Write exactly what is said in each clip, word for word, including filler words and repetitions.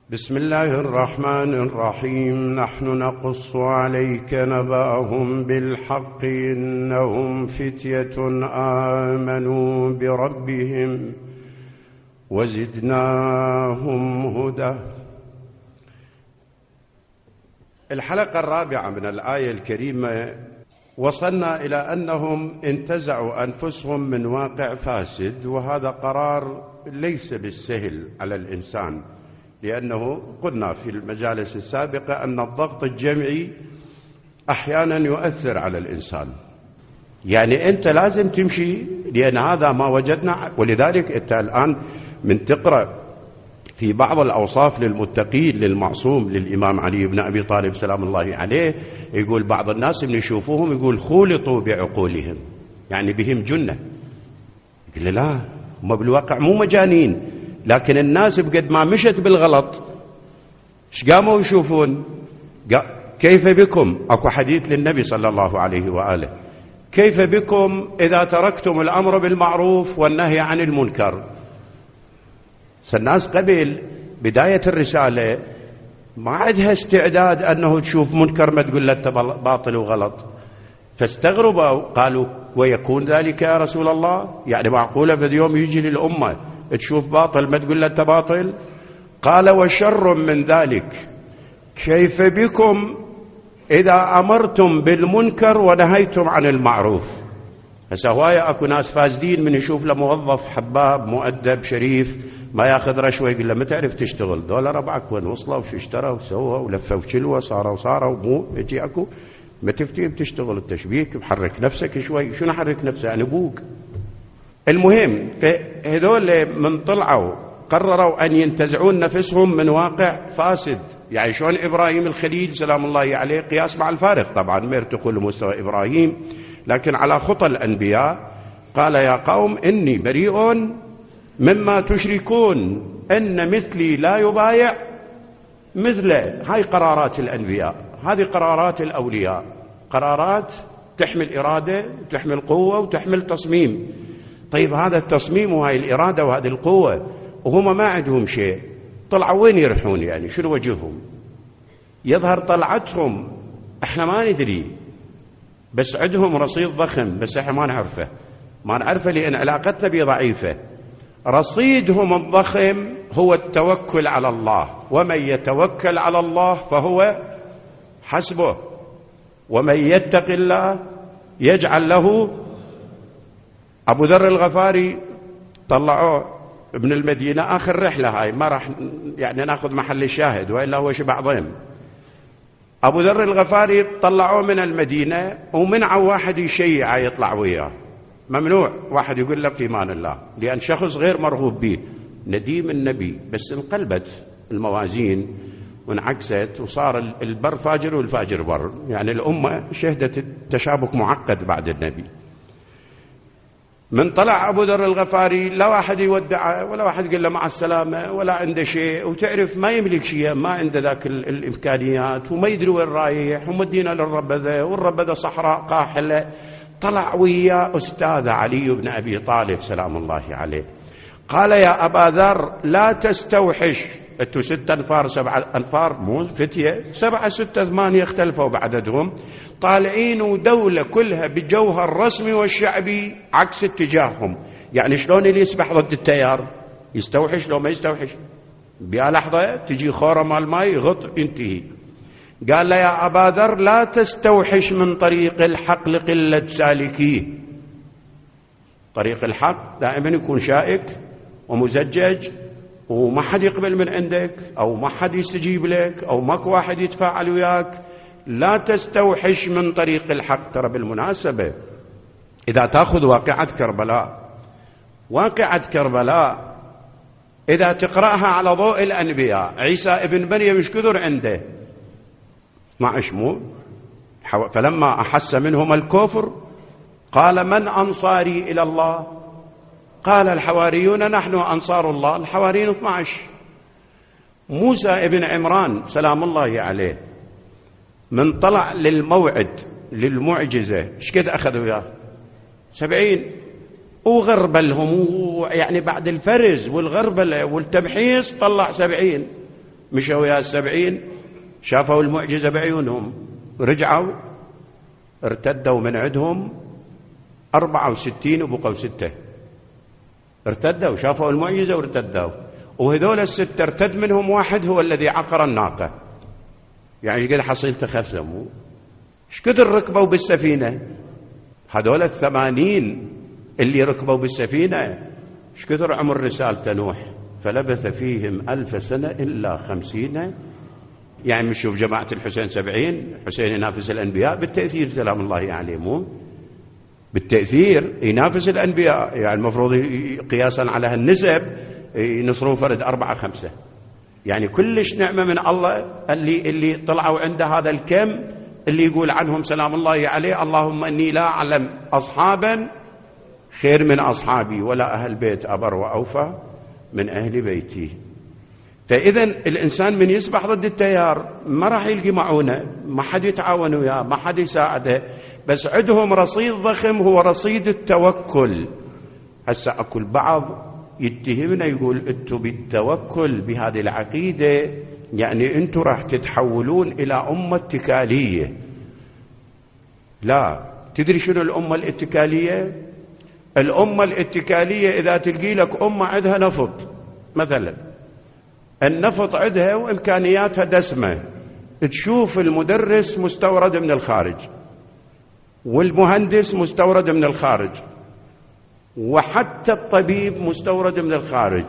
بسم الله الرحمن الرحيم. نحن نقص عليك نبأهم بالحق إنهم فتية آمنوا بربهم وزدناهم هدى. الحلقة الرابعة من الآية الكريمة وصلنا إلى أنهم انتزعوا أنفسهم من واقع فاسد، وهذا قرار ليس بالسهل على الإنسان، لأنه قلنا في المجالس السابقة أن الضغط الجمعي أحيانا يؤثر على الإنسان. يعني أنت لازم تمشي، لأن هذا ما وجدنا. ولذلك أنت الآن من تقرأ في بعض الأوصاف للمتقين للمعصوم للإمام علي بن أبي طالب سلام الله عليه، يقول بعض الناس من يشوفوهم يقول خولطوا بعقولهم، يعني بهم جنة. يقول لا، هم بالواقع مو مجانين، لكن الناس بقد ما مشت بالغلط ايش قاموا يشوفون؟ كيف بكم، اكو حديث للنبي صلى الله عليه وآله، كيف بكم إذا تركتم الأمر بالمعروف والنهي عن المنكر. الناس قبل بداية الرسالة ما عندها استعداد أنه تشوف منكر ما تقول له باطل وغلط، فاستغربوا قالوا ويكون ذلك يا رسول الله؟ يعني معقولة في يوم يجي للأمة تشوف باطل ما تقول له أنت باطل؟ قال وشر من ذلك كيف بكم إذا أمرتم بالمنكر ونهيتم عن المعروف. هسه هواية أكو ناس فاسدين من يشوف له موظف حباب مؤدب شريف ما ياخذ رشوة يقول له ما تعرف تشتغل، دول ربعك وين وصلوا وش اشتروا وسووا ولفوا وشلوا صاروا صاروا مو يجي أكو ما تفتي بتشتغل التشبيك محرك نفسك شوي. شنو حرك نفسه يعني بوق؟ المهم فهذول من طلعوا قرروا أن ينتزعون نفسهم من واقع فاسد. يعني شلون إبراهيم الخليل سلام الله عليه قياس مع الفارق، طبعا ما يرتقوا لمستوى إبراهيم لكن على خطى الأنبياء، قال يا قوم إني بريء مما تشركون أن مثلي لا يبايع مثله. هاي قرارات الأنبياء، هذه قرارات الأولياء، قرارات تحمل إرادة وتحمل قوة وتحمل تصميم. طيب هذا التصميم وهاي الإرادة وهذه القوة وهم ما عندهم شيء، طلعوا وين يرحون؟ يعني شنو وجههم؟ يظهر طلعتهم احنا ما ندري، بس عندهم رصيد ضخم بس احنا ما نعرفه، ما نعرفه لأن علاقتنا به ضعيفة. رصيدهم الضخم هو التوكل على الله، ومن يتوكل على الله فهو حسبه، ومن يتق الله يجعل له. أبو ذر الغفاري طلعوه ابن المدينة آخر رحلة، هاي ما راح يعني ناخذ محل الشاهد وإلا هو شبع ضيم. أبو ذر الغفاري طلعوه من المدينة ومنعوا واحد يشيع يطلع وياه، ممنوع واحد يقول له في امان الله، لأن شخص غير مرغوب به نديم النبي. بس انقلبت الموازين وانعكست وصار البر فاجر والفاجر بر، يعني الأمة شهدت التشابك معقد بعد النبي. من طلع أبو ذر الغفاري لا واحد يودعه ولا واحد يقول له مع السلامة ولا عنده شيء، وتعرف ما يملك شيء، ما عنده ذاك الإمكانيات وما يدري وين رايح، ومدينة للربذة والربذة صحراء قاحلة. طلع ويا أستاذ علي بن أبي طالب سلام الله عليه، قال يا أبا ذر لا تستوحش، انتوا ستة أنفار سبعة أنفار مو فتية، سبعة ستة ثمانية اختلفوا بعددهم، طالعين ودولة كلها بجوها الرسمي والشعبي عكس اتجاههم. يعني شلون اللي يسبح ضد التيار يستوحش؟ لو ما يستوحش بيا لحظة تجي خورة مال ماي غط ينتهي. قال له يا أبا ذر لا تستوحش من طريق الحق لقلة سالكيه. طريق الحق دائما يكون شائك ومزجج وما حد يقبل من عندك أو ما حد يستجيب لك أو ماكو واحد يتفاعل وياك. لا تستوحش من طريق الحق. ترى بالمناسبة إذا تأخذ واقعة كربلاء، واقعة كربلاء إذا تقرأها على ضوء الأنبياء، عيسى ابن مريم ايش كثر عنده؟ اثنا عشر مو؟ فلما أحس منهم الكفر قال من أنصاري إلى الله؟ قال الحواريون نحن أنصار الله. الحواريين اثنا عشر. موسى ابن عمران سلام الله عليه من طلع للموعد للمعجزة ايش قد أخذوا وياه؟ سبعين. وغربلهم يعني بعد الفرز والغربلة والتمحيص طلع سبعين. مشوا ويا السبعين، شافوا المعجزة بعيونهم، رجعوا ارتدوا من عندهم أربعة وستين وبقوا ستة. ارتدوا، شافوا المعجزة وارتدوا. وهذول الستة ارتد منهم واحد هو الذي عقر الناقة، يعني قد حصيلته خمسة. مو ايش كثر ركبوا بالسفينة؟ هذول الثمانين اللي ركبوا بالسفينة ايش كثر عمر رسالة نوح؟ فلبث فيهم ألف سنة إلا خمسين. يعني نشوف جماعة الحسين سبعين، حسين ينافس الأنبياء بالتأثير سلام الله عليه، مو بالتأثير ينافس الأنبياء. يعني المفروض قياسا على هالنسب ينصرون فرد أربعة خمسة. يعني كلش نعمة من الله اللي اللي طلعوا عنده هذا الكم اللي يقول عنهم سلام الله عليه: اللهم إني لا أعلم أصحابا خير من أصحابي ولا أهل بيت أبر وأوفى من أهل بيتي. فإذا الإنسان من يسبح ضد التيار ما راح يلقي معونه، ما حد يتعاون وياه، ما حد يساعده، بس عندهم رصيد ضخم هو رصيد التوكل. هسه أكل بعض يتهمنا يقول أنتم بالتوكل بهذه العقيدة يعني أنتم راح تتحولون إلى أمة اتكالية. لا، تدري شنو الأمة الاتكالية؟ الأمة الاتكالية إذا تلقي لك أمة عندها نفط مثلا، النفط عندها وإمكانياتها دسمة، تشوف المدرس مستورد من الخارج والمهندس مستورد من الخارج وحتى الطبيب مستورد من الخارج،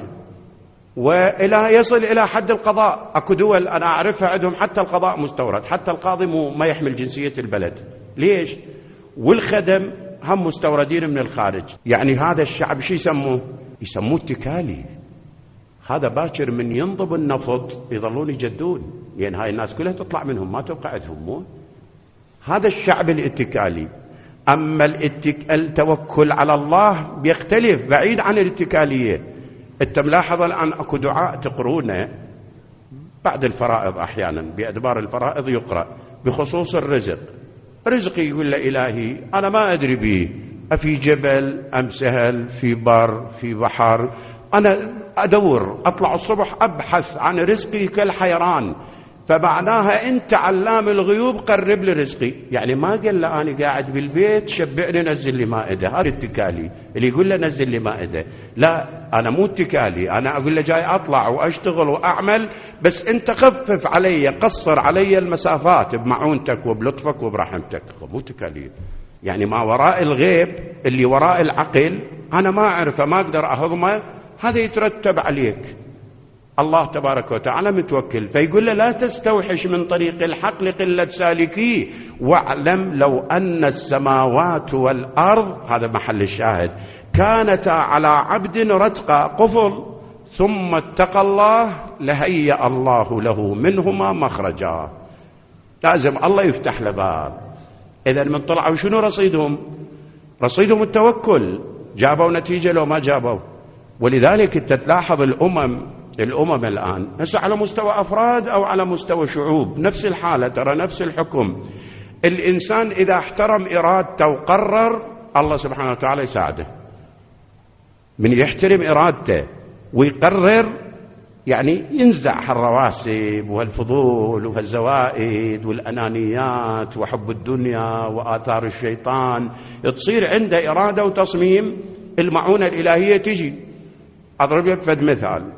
وإلى يصل إلى حد القضاء. أكو دول أنا أعرفها عندهم حتى القضاء مستورد، حتى القاضي ما يحمل جنسية البلد. ليش؟ والخدم هم مستوردين من الخارج. يعني هذا الشعب شو يسموه؟ يسموه اتكالي. هذا باكر من ينضب النفط يظلون يجدون، لأن هاي الناس كلها تطلع منهم ما تبقى عندهم. مو هذا الشعب الاتكالي. أما الاتك... التوكل على الله بيختلف، بعيد عن الاتكالية. انت ملاحظة الآن أكو دعاء تقرونه بعد الفرائض، أحيانا بأدبار الفرائض يقرأ بخصوص الرزق. رزقي يقول له إلهي أنا ما أدري به، أفي جبل أم سهل، في بر في بحر، أنا أدور أطلع الصبح أبحث عن رزقي كالحيران، فمعناها أنت علام الغيوب قرب لي رزقي. يعني ما قال له أنا قاعد بالبيت شبعني نزل لي مائدة، هذا الاتكالي اللي يقول له نزل لي مائدة. لا، أنا مو اتكالي، أنا أقول له جاي أطلع وأشتغل وأعمل، بس أنت خفف علي، قصر علي المسافات بمعونتك وبلطفك وبرحمتك. مو اتكالي. يعني ما وراء الغيب اللي وراء العقل أنا ما أعرفه، ما أقدر أهضمه، هذا يترتب عليك. الله تبارك وتعالى متوكل، فيقول له لا تستوحش من طريق الحق لقلة سالكيه، واعلم لو أن السماوات والأرض، هذا محل الشاهد، كانتا على عبد رتقا قفل ثم اتقى الله لهيأ الله له منهما مخرجا. لازم الله يفتح له باب. إذا من طلعوا شنو رصيدهم؟ رصيدهم التوكل. جابوا نتيجة لو ما جابوا. ولذلك انت تلاحظ الأمم الأمم الآن هسه على مستوى أفراد أو على مستوى شعوب نفس الحالة، ترى نفس الحكم. الإنسان إذا احترم إرادته وقرر الله سبحانه وتعالى يساعده. من يحترم إرادته ويقرر يعني ينزع هالرواسب وهالفضول وهالزوائد والأنانيات وحب الدنيا وآثار الشيطان، تصير عنده إرادة وتصميم، المعونة الإلهية تجي. أضرب لك فد مثال.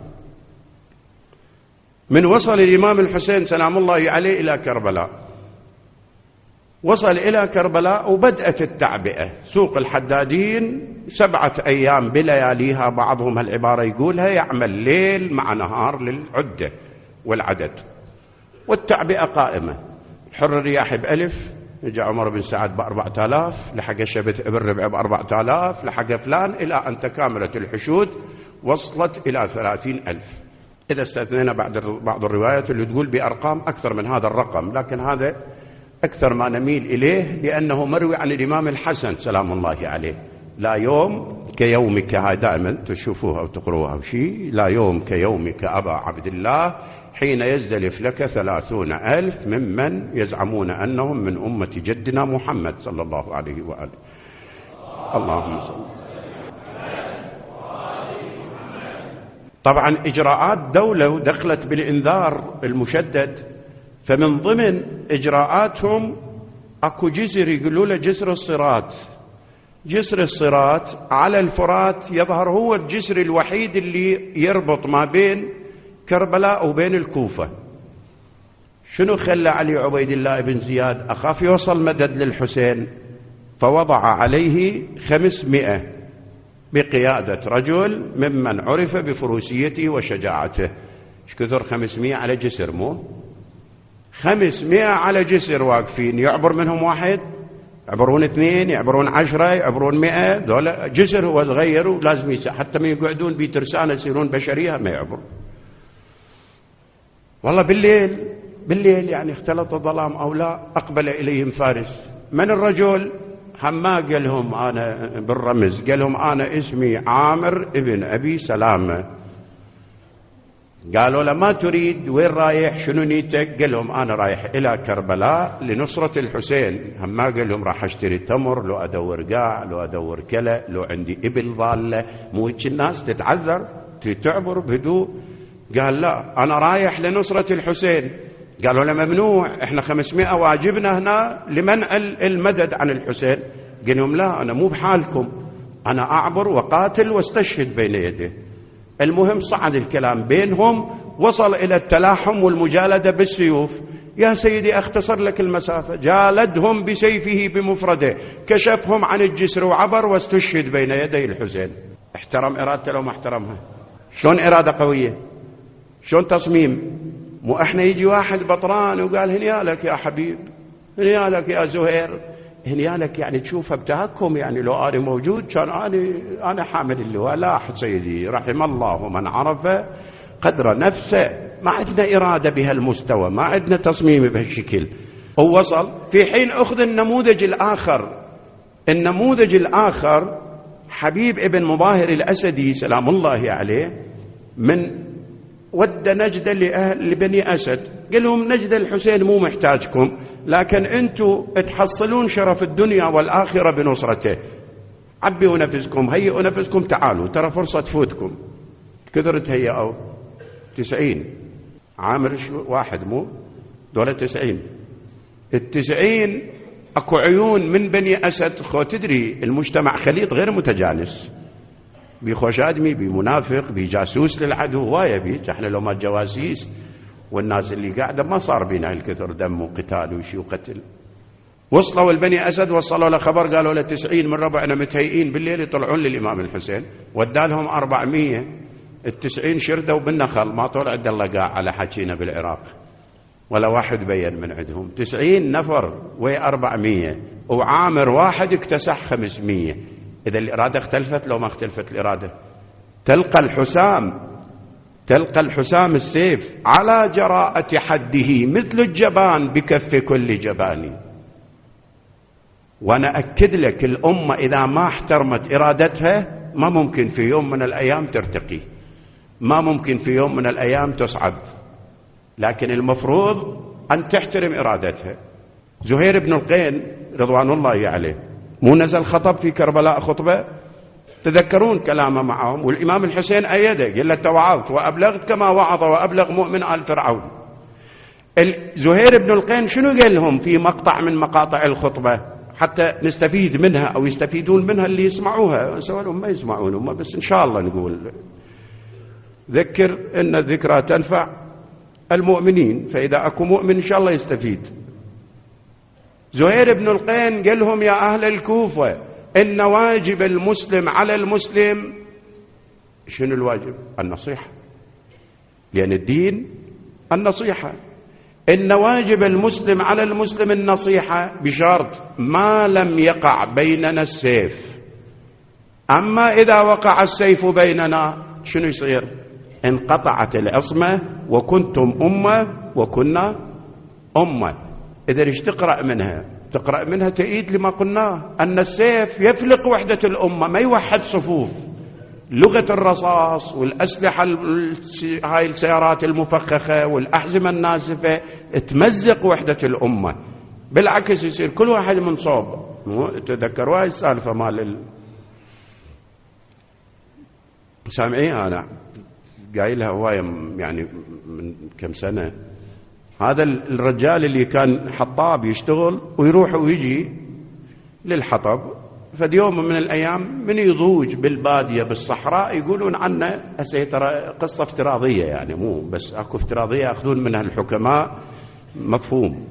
من وصل الإمام الحسين سلام الله عليه إلى كربلاء، وصل إلى كربلاء وبدأت التعبئة، سوق الحدادين سبعة أيام بلياليها، بعضهم هالعبارة يقولها يعمل ليل مع نهار للعدة والعدد، والتعبئة قائمة. حر الرياح بألف، جاء عمر بن سعد بأربعة آلاف، لحق شبت ابن ربع بأربعة آلاف، لحق فلان، إلى أن تكاملت الحشود وصلت إلى ثلاثين ألف. إذا استثنينا بعد بعض الروايات اللي تقول بأرقام أكثر من هذا الرقم، لكن هذا أكثر ما نميل إليه لأنه مروي عن الإمام الحسن سلام الله عليه: لا يوم كيومك، هاي دائما تشوفوها وتقروها وشي، لا يوم كيومك أبا عبد الله حين يزدلف لك ثلاثون ألف ممن يزعمون أنهم من أمة جدنا محمد صلى الله عليه وآله. اللهم صل. طبعا إجراءات دولة دخلت بالإنذار المشدد، فمن ضمن إجراءاتهم أكو جسر يقولوا له جسر الصراط. جسر الصراط على الفرات يظهر هو الجسر الوحيد اللي يربط ما بين كربلاء وبين الكوفة. شنو خلى علي عبيد الله بن زياد أخاف يوصل مدد للحسين، فوضع عليه خمسمائة بقيادة رجل ممن عرف بفروسيته وشجاعته. ايش كثر خمسمائة على جسر؟ مو خمسمائة على جسر واقفين، يعبر منهم واحد، يعبرون اثنين، يعبرون عشرة، يعبرون مئة. دولة جسر هو صغير ولازم يسع، حتى ما يقعدون بترسانة يصيرون بشرية ما يعبر. والله بالليل بالليل يعني اختلط الظلام أو لا، أقبل إليهم فارس. من الرجل؟ حما قال لهم أنا بالرمز، قال لهم أنا اسمي عامر ابن أبي سلامة. قالوا له ما تريد؟ وين رايح؟ شنو نيتك؟ قال لهم أنا رايح إلى كربلاء لنصرة الحسين. حما قال لهم راح أشتري تمر، لو أدور قاع، لو أدور كلى، لو عندي إبل ضالة. مو هيك الناس تتعذر تعبر بهدوء؟ قال لا أنا رايح لنصرة الحسين. قالوا له ممنوع، احنا خمسمائة واجبنا هنا لمنع المدد عن الحسين. قال لهم لا أنا مو بحالكم، أنا أعبر وقاتل واستشهد بين يديه. المهم صعد الكلام بينهم، وصل إلى التلاحم والمجالدة بالسيوف. يا سيدي أختصر لك المسافة، جالدهم بسيفه بمفرده، كشفهم عن الجسر وعبر واستشهد بين يدي الحسين. احترم إرادته لو ما احترمها؟ شلون إرادة قوية؟ شلون تصميم؟ مو احنا يجي واحد بطران وقال هنيالك يا حبيب، هنيالك يا زهير، هنيالك يعني تشوفها بتهكم، يعني لو أنا موجود كان أنا أنا حامل اللواء. لا سيدي، رحم الله من عرف قدر نفسه. ما عندنا إرادة بهالمستوى، ما عندنا تصميم بهالشكل. ووصل في حين أخذ النموذج الآخر. النموذج الآخر حبيب ابن مظاهر الأسدي سلام الله عليه، من ود نجد لأهل لبني أسد، قال لهم نجد الحسين مو محتاجكم، لكن أنتم تحصلون شرف الدنيا والآخرة بنصرته. عبئوا نفسكم، هيئوا نفسكم، تعالوا ترى فرصة تفوتكم. كثر تهيئوا تسعين عامر واحد، مو دولة تسعين. التسعين أكو عيون من بني أسد. خو تدري المجتمع خليط غير متجانس، بيخوش آدمي، بمنافق، بجاسوس للعدو، هواية بيت. احنا لو ما جواسيس والناس اللي قاعدة ما صار بينا الكثر دم وقتال وشي وقتل. وصلوا البني أسد، وصلوا له خبر، قالوا له تسعين من ربعنا متهيئين بالليل يطلعون للإمام الحسين. ودالهم أربعمية. التسعين شردوا بالنخل، ما طلع عبد الله قاع على حكينا بالعراق ولا واحد بين من عندهم. تسعين نفر وهي أربعمية، وعامر واحد اكتسح خمسمية. إذا الإرادة اختلفت لو ما اختلفت الإرادة؟ تلقى الحسام تلقى الحسام السيف على جراءة حده مثل الجبان بكف كل جبان. وأنا أكد لك الأمة إذا ما احترمت إرادتها ما ممكن في يوم من الأيام ترتقي، ما ممكن في يوم من الأيام تصعد، لكن المفروض أن تحترم إرادتها. زهير بن القين رضوان الله عليه مو نزل خطب في كربلاء خطبة؟ تذكرون كلامه معهم، والإمام الحسين أيده، قال له توعظت وأبلغت كما وعظ وأبلغ مؤمن آل فرعون. زهير بن القين شنو قال لهم في مقطع من مقاطع الخطبة حتى نستفيد منها أو يستفيدون منها اللي يسمعوها؟ سواء ما يسمعون هم، بس إن شاء الله نقول ذكر إن الذكرى تنفع المؤمنين، فإذا أكو مؤمن إن شاء الله يستفيد. زهير بن القين قال لهم يا أهل الكوفة إن واجب المسلم على المسلم، شنو الواجب؟ النصيحة، لأن الدين النصيحة. إن واجب المسلم على المسلم النصيحة بشرط ما لم يقع بيننا السيف. أما إذا وقع السيف بيننا شنو يصير؟ انقطعت العصمة وكنتم أمة وكنا أمة. إذا ايش تقرأ منها؟ تقرأ منها تأييد لما قلناه، أن السيف يفلق وحدة الأمة، ما يوحد صفوف. لغة الرصاص والأسلحة، هاي السيارات المفخخة والأحزمة الناسفة تمزق وحدة الأمة، بالعكس يصير كل واحد من صوب. تذكروا هاي السالفة مال ال... سامعين أنا قايلها هواية يعني من كم سنة. هذا الرجال اللي كان حطاب يشتغل ويروح ويجي للحطب، فدي يوم من الأيام من يضوج بالبادية بالصحراء يقولون عنه هسه ترى قصة افتراضية يعني مو بس أكو افتراضية يأخذون منها الحكماء مفهوم.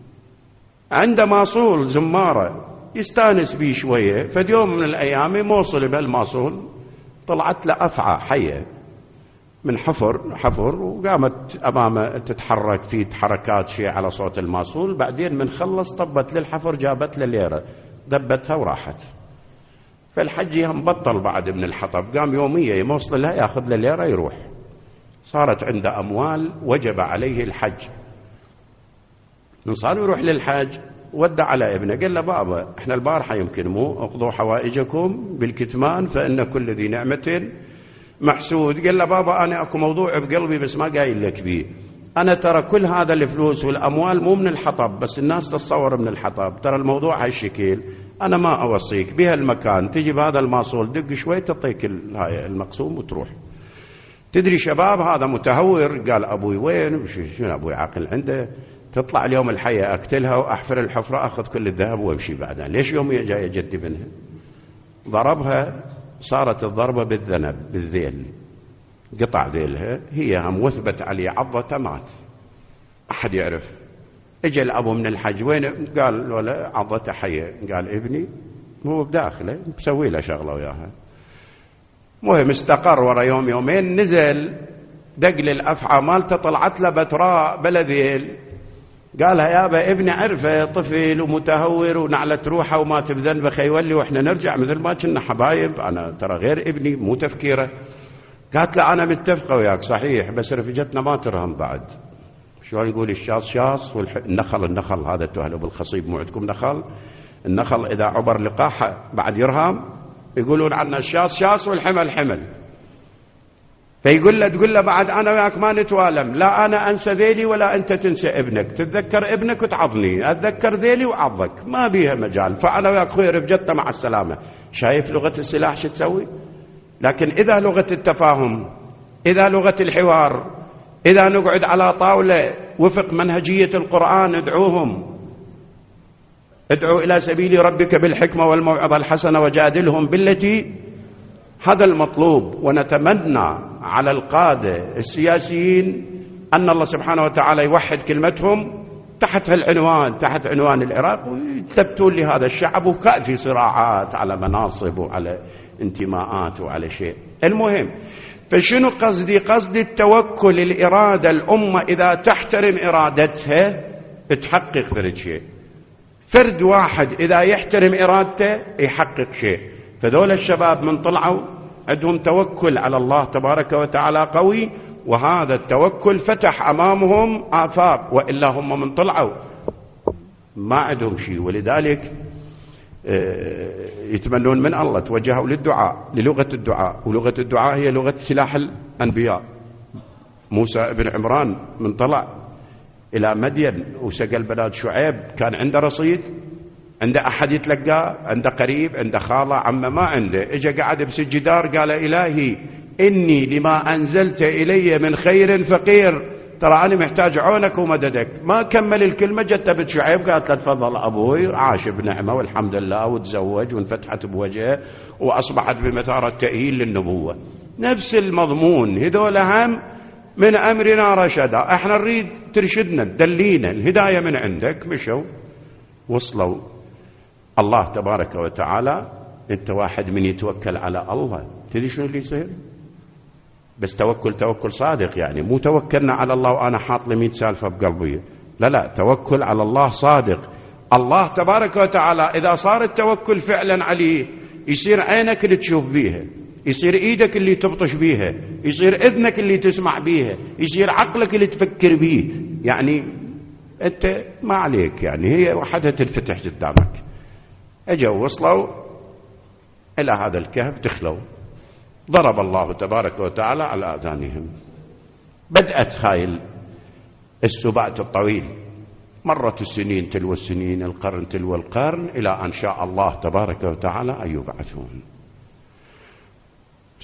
عنده ماصول زمارة يستانس بيه شوية، فدي يوم من الأيام موصل بهالماصول طلعت له أفعى حية من حفر حفر وقامت أمامه تتحرك في حركات شيء على صوت الماصول، بعدين من خلص طبت للحفر جابت له ليرة دبتها وراحت. فالحج ينبطل بعد من الحطب، قام يومية يوصل لها ياخذ له ليرة يروح. صارت عنده أموال وجب عليه الحج. من صار يروح للحج ودع على ابنه قال له بابا احنا البارحة يمكن مو اقضوا حوائجكم بالكتمان فإن كل ذي نعمة محسود. قال له بابا أنا أكو موضوع بقلبي بس ما قايل لك بيه. أنا ترى كل هذا الفلوس والأموال مو من الحطب بس الناس تتصور من الحطب، ترى الموضوع هالشكل. أنا ما أوصيك بهالمكان تجي بهذا الماصول دق شوي تعطيك المقسوم وتروح. تدري شباب هذا متهور. قال أبوي وين؟ شنو أبوي عاقل عنده؟ تطلع اليوم الحية أقتلها وأحفر الحفرة أخذ كل الذهب وامشي بعدين. ليش يوم جاي جدي منها؟ ضربها، صارت الضربة بالذنب بالذيل، قطع ذيلها، هي هم وثبت عليه عضته مات. أحد يعرف. اجى الأبو من الحج وين؟ قال ولا عضته حية. قال ابني هو بداخله مسوي له شغلة وياها. مهم استقر ورا يوم يومين نزل دق للأفعى مالته طلعت له بتراء بلا ذيل. قالها يابا ابني عرفه طفل ومتهور ونعلة روحه وما تبذنبه خيولي واحنا نرجع مثل ما كنا حبايب، انا ترى غير ابني مو تفكيره. قالت له انا متفقه وياك صحيح بس رفجتنا ما ترهم بعد. شلون نقول الشاص شاص والنخل النخل هذا تهلوا بالخصيب مو عندكم نخل؟ النخل اذا عبر لقاحه بعد يرهم يقولون عنه الشاص شاص والحمل حمل. فيقول له تقول له بعد أنا وياك ما نتوالم، لا أنا أنسى ذيلي ولا أنت تنسى ابنك، تتذكر ابنك وتعضني، أتذكر ذيلي وعضك، ما بيها مجال. فأنا وياك خوي رفجتنا مع السلامة. شايف لغة السلاح شو تسوي؟ لكن إذا لغة التفاهم، إذا لغة الحوار، إذا نقعد على طاولة وفق منهجية القرآن ادعوهم، ادعو إلى سبيل ربك بالحكمة والموعظة الحسنة وجادلهم بالتي، هذا المطلوب. ونتمنى على القادة السياسيين أن الله سبحانه وتعالى يوحد كلمتهم تحت هالعنوان، تحت عنوان العراق، ويثبتون لهذا الشعب وكافي صراعات على مناصب وعلى انتماءات وعلى شيء. المهم فشنو قصدي؟ قصدي التوكل، الإرادة. الأمة إذا تحترم إرادتها تحقق فرد شيء. فرد واحد إذا يحترم إرادته يحقق شيء. فذول الشباب من طلعوا عندهم توكل على الله تبارك وتعالى قوي، وهذا التوكل فتح أمامهم آفاق، وإلا هم من طلعوا ما عندهم شيء. ولذلك يتمنون من الله، توجهوا للدعاء، للغة الدعاء، ولغة الدعاء هي لغة سلاح الأنبياء. موسى بن عمران من طلع إلى مدين وسقى البلاد شعيب كان عنده رصيد، عنده أحد يتلقاه، عنده قريب، عنده خالة، عمه ما عنده. إجا قعد بسجدار قال إلهي إني لما أنزلت إلي من خير فقير، ترى أنا محتاج عونك ومددك. ما كمل الكلمة جت بنت شعيب قالت له تفضل أبوي، عاش بنعمة والحمد لله وتزوج وانفتحت بوجهه وأصبحت بمثار التأهيل للنبوة. نفس المضمون. هذول هم من أمرنا رشدا، احنا نريد ترشدنا تدلينا، الهداية من عندك. مشوا وصلوا الله تبارك وتعالى. انت واحد من يتوكل على الله تدري شنو اللي يصير؟ بس توكل توكل صادق، يعني مو توكلنا على الله وأنا حاط لي مئة سالفة بقلبي، لا لا، توكل على الله صادق. الله تبارك وتعالى إذا صار التوكل فعلا عليه يصير عينك اللي تشوف بيها، يصير إيدك اللي تبطش بيها، يصير إذنك اللي تسمع بيها، يصير عقلك اللي تفكر بيه. يعني أنت ما عليك، يعني هي وحدها تنفتح قدامك. اجوا وصلوا إلى هذا الكهف دخلوا، ضرب الله تبارك وتعالى على آذانهم. بدأت هاي السبات الطويل، مرت السنين تلو السنين، القرن تلو القرن، إلى أن شاء الله تبارك وتعالى أن يبعثون.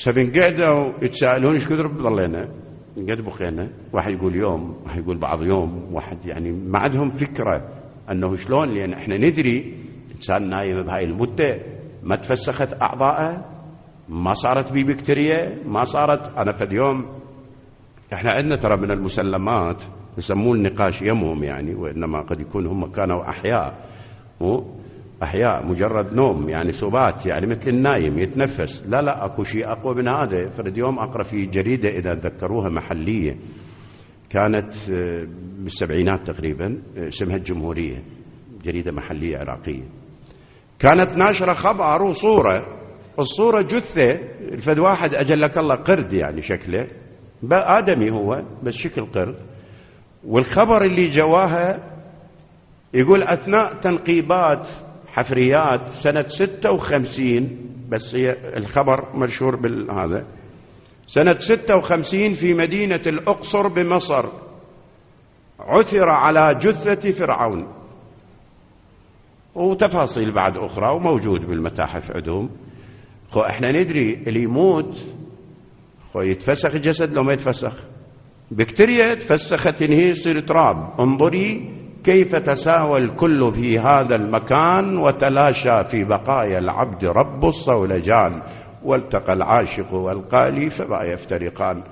سبين قعدوا يتساءلون ايش كثر ضلينا قد بقينا. واحد يقول يوم، واحد يقول بعض يوم، واحد يعني ما عندهم فكرة أنه شلون، لأن احنا ندري إنسان نايم بهاي المدة ما تفسخت أعضاءه، ما صارت بيه بكتيريا، ما صارت. أنا في اليوم احنا عندنا ترى من المسلمات يسمون النقاش يمهم يعني، وإنما قد يكون هم كانوا أحياء، مو أحياء مجرد نوم يعني سبات يعني مثل النايم يتنفس. لا لا أكو شيء أقوى من هذا. فرد يوم أقرأ في جريدة إذا تذكروها محلية كانت بالسبعينات تقريبا اسمها الجمهورية، جريدة محلية عراقية، كانت ناشرة خبر وصورة. الصورة جثة الفد واحد أجلك الله قرد يعني شكله آدمي هو بس شكل قرد. والخبر اللي جواها يقول أثناء تنقيبات حفريات سنة ستة وخمسين، بس هي الخبر مشهور بالهذا، سنة ستة وخمسين في مدينة الأقصر بمصر عثر على جثة فرعون، وتفاصيل بعد أخرى وموجود بالمتاحف عندهم. خو احنا ندري اللي يموت خو يتفسخ الجسد لو ما يتفسخ. بكتيريا تفسخت تنهي يصير تراب. انظري كيف تساوى الكل في هذا المكان وتلاشى في بقايا العبد رب الصولجان، والتقى العاشق والقالي فما يفترقان.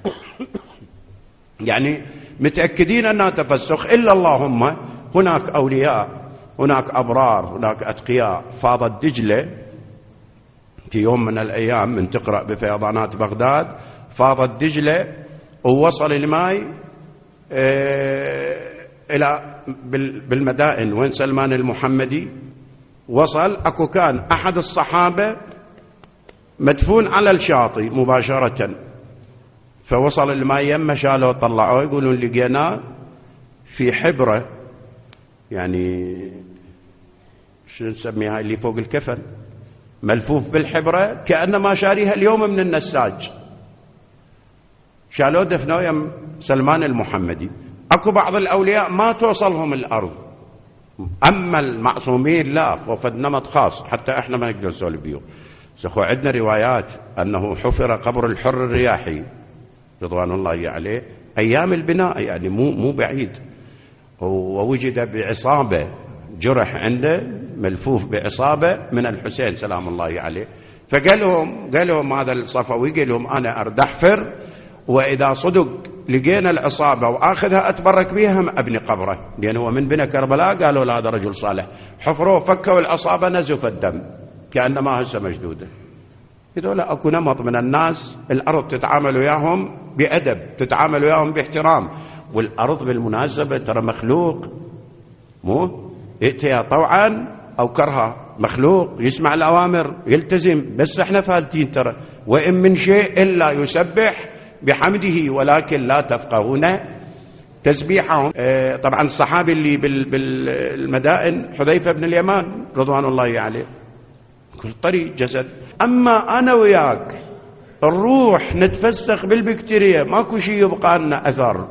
يعني متأكدين أنها تفسخ، إلا اللهم هناك أولياء، هناك أبرار، هناك أتقياء. فاضت دجلة في يوم من الأيام من تقرأ بفيضانات بغداد، فاضت دجلة ووصل الماء اه إلى بالمدائن وين سلمان المحمدي وصل. أكو كان أحد الصحابة مدفون على الشاطئ مباشرة، فوصل الماء يمه شالوه طلعوه، يقولون لقيناه في حبرة يعني شو نسميها اللي فوق الكفن، ملفوف بالحبرة كأنما شاريها اليوم من النساج. شالوه دفنوه يم سلمان المحمدي. أكو بعض الأولياء ما توصلهم الأرض، أما المعصومين لا، وفد نمط خاص حتى إحنا ما نقدر نسولف بيه. سخو عندنا روايات أنه حفر قبر الحر الرياحي رضوان الله عليه أيام البناء يعني مو مو بعيد، ووجد بعصابة جرح عنده ملفوف بعصابة من الحسين سلام الله عليه. فقال لهم قال لهم هذا الصفوي قال لهم أنا أرد أحفر، وإذا صدق لقينا العصابة وآخذها أتبرك بها أبني قبره، لأنه هو من بنى كربلاء. قالوا لا هذا رجل صالح. حفروه فكوا العصابة نزف الدم كأنما هسه مشدودة. هذول أكو نمط من الناس الأرض تتعامل وياهم بأدب، تتعامل وياهم باحترام. والأرض بالمناسبة ترى مخلوق، مو ائتها طوعا أو كرها، مخلوق يسمع الأوامر يلتزم. بس احنا فالتين ترى، وإن من شيء إلا يسبح بحمده ولكن لا تفقهون تسبيحهم. اه طبعا الصحابي اللي بالمدائن حذيفة بن اليمان رضوان الله عليه كل طريق جسد. أما أنا وياك الروح نتفسخ بالبكتيريا ماكو شيء يبقى لنا أثر.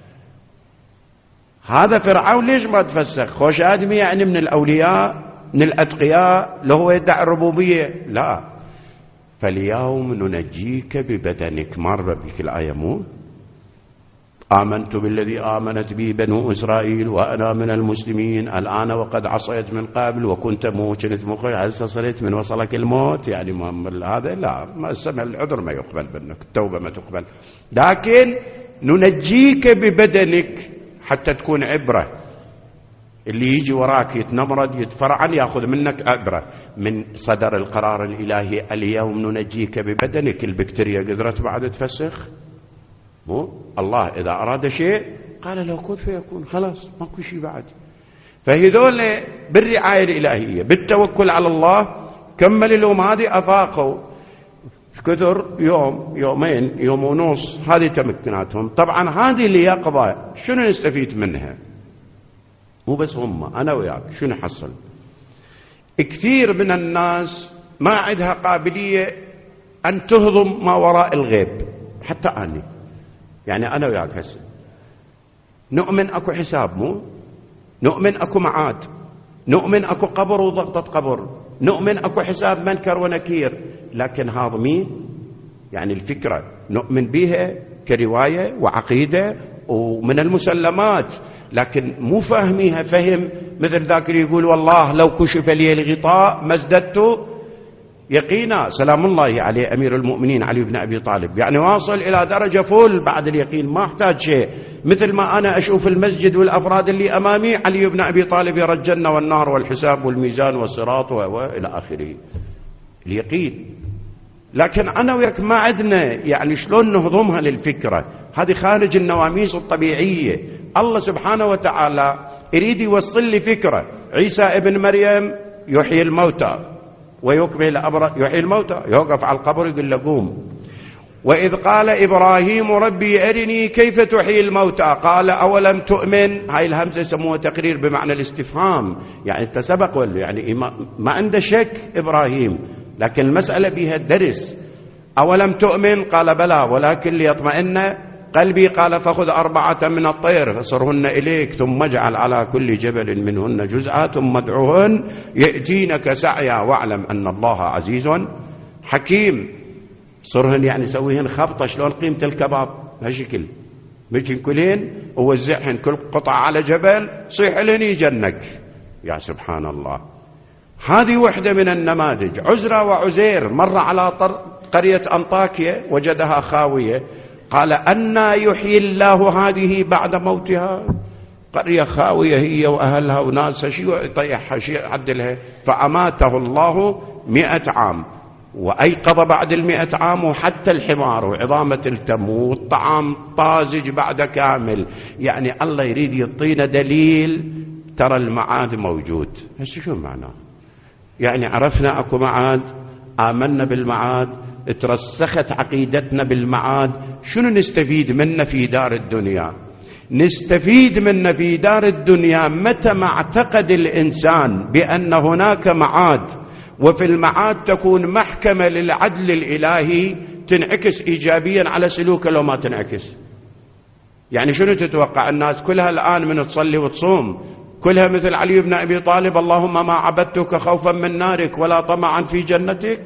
هذا فرعون ليش ما تفسخ؟ خوش آدمي يعني من الأولياء من الأتقياء لو هو يدعي الربوبية؟ لا. فاليوم ننجيك ببدنك، مر بك الآية مو آمنت بالذي آمنت به بنو إسرائيل وأنا من المسلمين الآن وقد عصيت من قبل وكنت موت مخي هل صرت من وصلك الموت يعني هذا لا، ما السمع العذر ما يقبل منك، التوبة ما تقبل. لكن ننجيك ببدنك حتى تكون عبرة، اللي يجي وراك يتنمرد يتفرعن يأخذ منك عبرة. من صدر القرار الإلهي اليوم ننجيك ببدنك. البكتيريا قدرت بعد تفسخ؟ مو الله إذا أراد شيء قال له كن فيكون، خلاص ماكو شيء بعد. فهذول بالرعاية الإلهية بالتوكل على الله كمل لهم هذه أفاقوا كثر يوم يومين يوم ونص، هذه تمكناتهم. طبعا هذه اليقظة شنو نستفيد منها؟ مو بس هم، أنا وياك شو نحصل؟ كثير من الناس ما عندها قابلية أن تهضم ما وراء الغيب. حتى أنا يعني أنا وياك هسه نؤمن أكو حساب، مو نؤمن أكو معاد، نؤمن أكو قبر وضغطة قبر، نؤمن أكو حساب منكر ونكير، لكن هاضمين يعني الفكرة نؤمن بها كرواية وعقيدة ومن المسلمات، لكن مو فاهميها فهم مثل ذاك يقول والله لو كشف لي الغطاء ما ازددت يقينا. سلام الله عليه أمير المؤمنين علي بن أبي طالب، يعني واصل إلى درجة فول بعد اليقين، ما احتاج شيء. مثل ما أنا أشوف المسجد والأفراد اللي أمامي، علي بن أبي طالب يرى الجنة والنار والحساب والميزان والصراط وإلى آخره، اليقين. لكن أنا وياك ما عندنا يعني شلون نهضمها للفكرة هذه خارج النواميس الطبيعية. الله سبحانه وتعالى يريد يوصل لي فكرة، عيسى ابن مريم يحيي الموتى ويكمل الأبرص، يحيي الموتى يوقف على القبر يقول له قوم. وإذ قال إبراهيم ربي أرني كيف تحيي الموتى قال أولم تؤمن. هاي الهمزة يسموها تقرير بمعنى الاستفهام، يعني انت سبق ولا يعني ما عنده شك إبراهيم، لكن المسألة بها درس. أولم تؤمن قال بلى ولكن ليطمئن قلبي قال فخذ أربعة من الطير فصرهن إليك ثم اجعل على كل جبل منهن جزءا ثم ادعوهن يأتينك سعيا واعلم أن الله عزيز حكيم. صرهن يعني سويهن خبطة شلون قيمة الكباب هالشكل، ممكن كلين ووزعهن كل قطعة على جبل صيح لن يجنك. يا سبحان الله، هذه وحدة من النماذج. عزرا وعزير مر على قرية أنطاكيا وجدها خاوية، قال أنى يحيي الله هذه بعد موتها، قرية خاوية هي وأهلها وناسها، شيء يطيحها شيء عدلها، فأماته الله مئة عام وأيقظ بعد المئة عام، وحتى الحمار وعظامة التم والطعام طازج بعد كامل. يعني الله يريد يعطينا دليل ترى المعاد موجود. هسه شو معناه؟ يعني عرفنا أكو معاد، آمنا بالمعاد، ترسخت عقيدتنا بالمعاد. شنو نستفيد منه في دار الدنيا؟ نستفيد منه في دار الدنيا متى ما اعتقد الإنسان بأن هناك معاد، وفي المعاد تكون محكمة للعدل الإلهي تنعكس إيجابيا على سلوكه لو ما تنعكس. يعني شنو تتوقع الناس كلها الآن من تصلي وتصوم كلها مثل علي بن أبي طالب اللهم ما عبدتك خوفا من نارك ولا طمعا في جنتك؟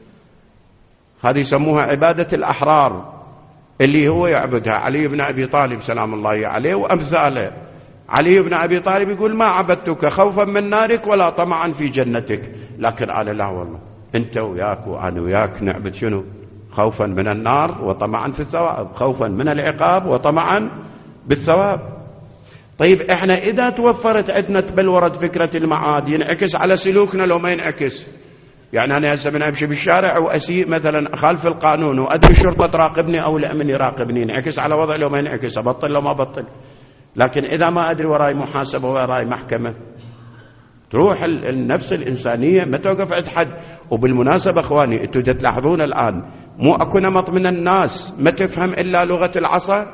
هذه يسموها عبادة الأحرار اللي هو يعبدها علي بن أبي طالب سلام الله عليه وأمثاله. علي بن أبي طالب يقول ما عبدتك خوفا من نارك ولا طمعا في جنتك، لكن قال لا والله أنت وياك وأنا وياك نعبد شنو؟ خوفا من النار وطمعا في الثواب، خوفا من العقاب وطمعا بالثواب. طيب احنا إذا توفرت عندنا تبلورت فكرة المعاد ينعكس على سلوكنا لو ما ينعكس؟ يعني أنا هسه من أمشي بالشارع وأسيء مثلا أخالف القانون وأدري الشرطة تراقبني أو الأمن يراقبني، ينعكس على وضع لو ما ينعكس؟ أبطل لو ما بطل. لكن إذا ما أدري وراي محاسبة وراي محكمة تروح النفس الإنسانية ما توقف عند حد. وبالمناسبة أخواني أنتوا تلاحظون الآن مو أكو نمط من الناس ما تفهم إلا لغة العصا؟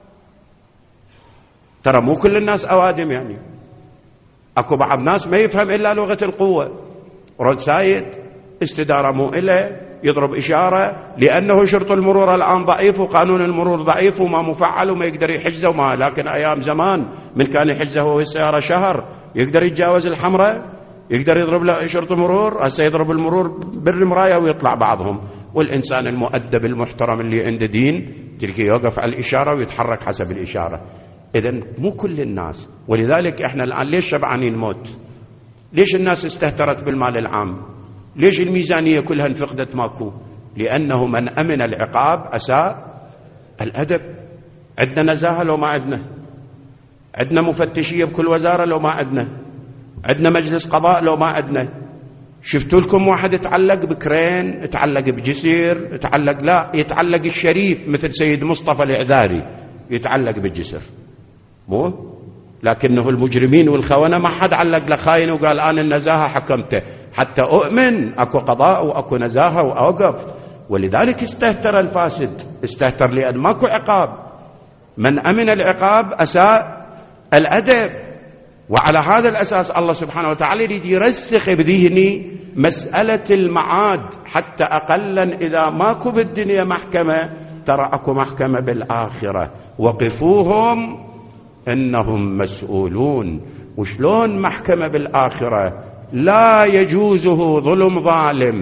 ترى مو كل الناس أوادم، يعني أكو بعض الناس ما يفهم إلا لغة القوة. رد سايد استدارة مو إله يضرب إشارة لأنه شرط المرور الآن ضعيف وقانون المرور ضعيف وما مفعل وما يقدر يحجزه وما. لكن أيام زمان من كان يحجزه هو السيارة شهر يقدر يتجاوز الحمراء، يقدر يضرب له شرط مرور. هسه يضرب المرور بالمراية ويطلع بعضهم. والإنسان المؤدب المحترم اللي عنده دين تلقي يوقف على الإشارة ويتحرك حسب الإشارة. إذن مو كل الناس. ولذلك إحنا الآن ليش شبعانين موت؟ ليش الناس استهترت بالمال العام؟ ليش الميزانية كلها انفقدت ماكو؟ لأنه من أمن العقاب أساء الأدب. عندنا نزاهة لو ما عندنا؟ عندنا مفتشية بكل وزارة لو ما عندنا؟ عندنا مجلس قضاء لو ما عندنا؟ شفتوا لكم واحد يتعلق بكرين، يتعلق بجسر، يتعلق لا يتعلق الشريف مثل سيد مصطفى العذاري يتعلق بالجسر مو؟ لكنه المجرمين والخونة ما حد علق لخاين وقال أنا النزاهة حكمته، حتى أؤمن أكو قضاء وأكو نزاهة وأوقف. ولذلك استهتر الفاسد، استهتر لأن ماكو عقاب. من أمن العقاب أساء الأدب. وعلى هذا الأساس الله سبحانه وتعالى يريد يرسخ بذهني مسألة المعاد، حتى أقلا إذا ماكو بالدنيا محكمة ترى أكو محكمة بالآخرة، وقفوهم إنهم مسؤولون. وشلون محكمة بالآخرة؟ لا يجوزه ظلم ظالم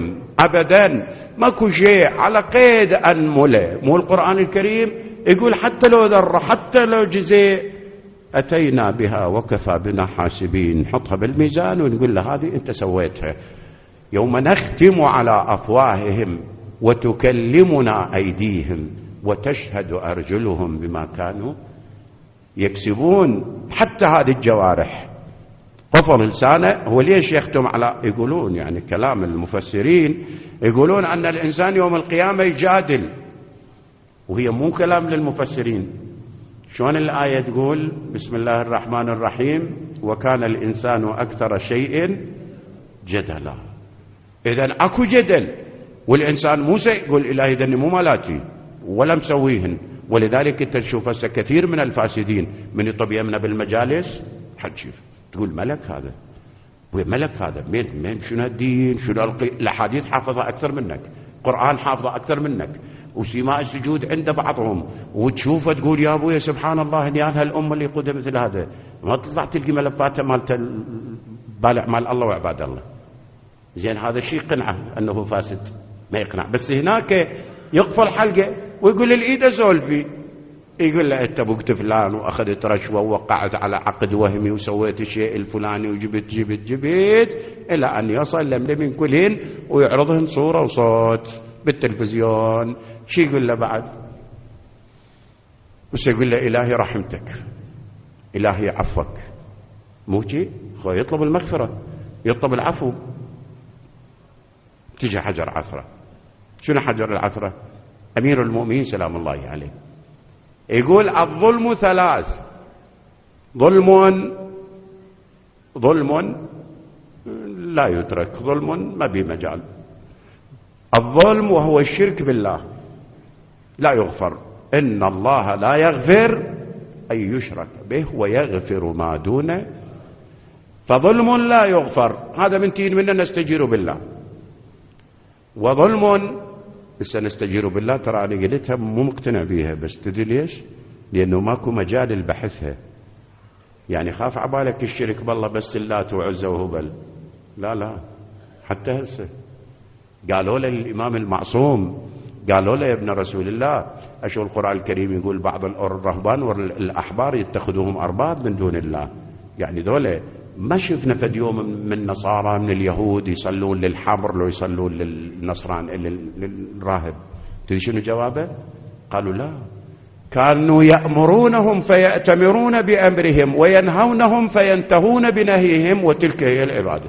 أبدا ماكو شيء على قيد أنملة. مو القرآن الكريم يقول حتى لو ذرة حتى لو جزء أتينا بها وكفى بنا حاسبين، نحطها بالميزان ونقول له هذه أنت سويتها. يوم نختم على أفواههم وتكلمنا أيديهم وتشهد أرجلهم بما كانوا يكسبون. حتى هذه الجوارح قفل لسانه. هو ليش يختم على، يقولون يعني كلام المفسرين يقولون أن الإنسان يوم القيامة يجادل، وهي مو كلام للمفسرين. شلون الآية تقول بسم الله الرحمن الرحيم وكان الإنسان أكثر شيء جدلا. إذن أكو جدل، والإنسان مو يقول إلهي ذني مو مالاتي ولا مسويهن. ولذلك انت تشوف هسه كثير من الفاسدين من يطب يمنا بالمجالس حتشوف تقول ملك هذا ملك هذا مين مين شنو الدين شنو الاحاديث حافظها اكثر منك، قرآن حافظه اكثر منك، وسماء السجود عند بعضهم، وتشوفه تقول يا ابويا سبحان الله هنيان هالامه اللي يقودها مثل هذا. ما تطلع تلقي ملفاته مالته بالع مال الله وعباد الله. زين هذا الشيء قنعه انه فاسد ما يقنع، بس هناك يقفل حلقه ويقول الايد سولفي، يقول له انت بوقت فلان واخذت رشوه ووقعت على عقد وهمي وسويت الشيء الفلاني وجبت جبت جبت الى ان يصل لمن كلهن ويعرضهن صوره وصوت بالتلفزيون. شي يقول له بعد؟ بس يقول له الهي رحمتك الهي عفوك. مو شي هو يطلب المغفره يطلب العفو. تجي حجر عثره. شنو حجر العثره؟ امير المؤمنين سلام الله عليه يقول الظلم ثلاث، ظلم ظلم لا يترك، ظلم ما بيه مجال. الظلم وهو الشرك بالله لا يغفر، إن الله لا يغفر أن يشرك به ويغفر ما دونه، فظلم لا يغفر هذا من تين منا نستجير بالله. وظلم بس نستجير بالله ترى أنا قلتها مو مقتنع بيها، بس تدري ليش؟ لأنه ماكو مجال البحثها. يعني خاف عبالك الشرك بالله بس اللات وعزة وهبل، لا لا حتى هسه قالوا له الإمام المعصوم، قالوا له يا ابن رسول الله أشو القرآن الكريم يقول بعض الرهبان والأحبار يتخذوهم أرباب من دون الله. يعني دولة ما شفنا فد يوم من نصارى من اليهود يصلون للحمر لو يصلون للنصران للراهب. تدري شنو جوابه؟ قالوا لا، كانوا يأمرونهم فيأتمرون بأمرهم وينهونهم فينتهون بنهيهم، وتلك هي العبادة.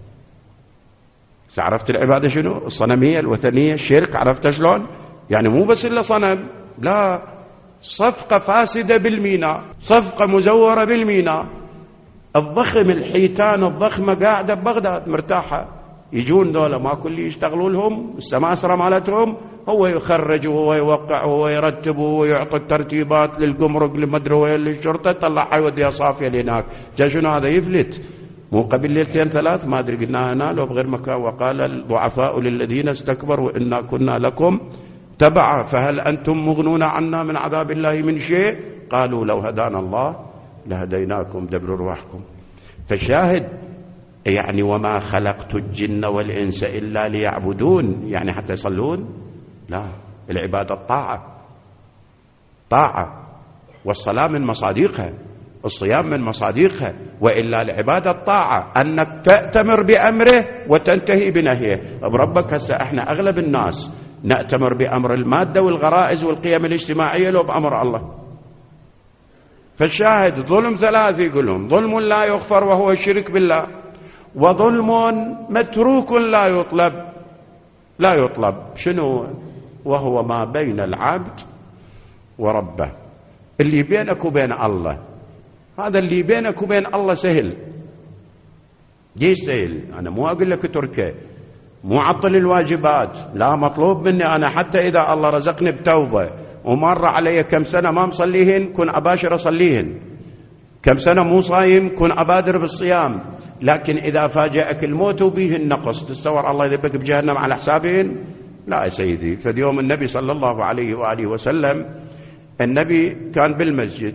عرفت العبادة شنو؟ الصنمية الوثنية الشرك، عرفت شلون؟ يعني مو بس إلا صنم، لا، صفقة فاسدة بالميناء، صفقة مزورة بالميناء. الضخم الحيتان الضخمة قاعدة ببغداد مرتاحة، يجون دولة ما كل يشتغلوا لهم السماسرة مالتهم، هو يخرج وهو يوقع وهو يرتب وهو يعطي الترتيبات للجمرك للمدري وين للشرطة، طلع يوديها صافية لهناك. جا شنو هذا يفلت؟ مو قبل ليلتين ثلاث ما أدري قلنا هنا لو بغير مكان، وقال الضعفاء للذين استكبروا إنا كنا لكم تبعا فهل أنتم مغنون عنا من عذاب الله من شيء؟ قالوا لو هدانا الله لهديناكم دبر رواحكم. فشاهد يعني وما خلقت الجن والإنس إلا ليعبدون، يعني حتى يصلون؟ لا، العبادة الطاعة، طاعة، والصلاة من مصادقها، الصيام من مصادقها، وإلا العبادة الطاعة أنك تأتمر بأمره وتنتهي بنهيه. بربك هسه احنا أغلب الناس نأتمر بأمر المادة والغرائز والقيم الاجتماعية لو بأمر الله. فالشاهد ظلم ثلاث يقولون: ظلم لا يغفر وهو الشرك بالله، وظلم متروك لا يطلب لا يطلب شنو؟ وهو ما بين العبد وربه، اللي بينك وبين الله. هذا اللي بينك وبين الله سهل، ليش سهل؟ أنا مو أقول لك تركه، مو عطل الواجبات، لا، مطلوب مني أنا حتى إذا الله رزقني بتوبة ومر علي كم سنة ما مصليهن كن أباشر أصليهن، كم سنة مو صايم كن أبادر بالصيام. لكن إذا فاجأك الموت وبيه النقص، تتصور الله يذبك بجهنم على حسابهن؟ لا يا سيدي. فاليوم النبي صلى الله عليه وآله وسلم، النبي كان بالمسجد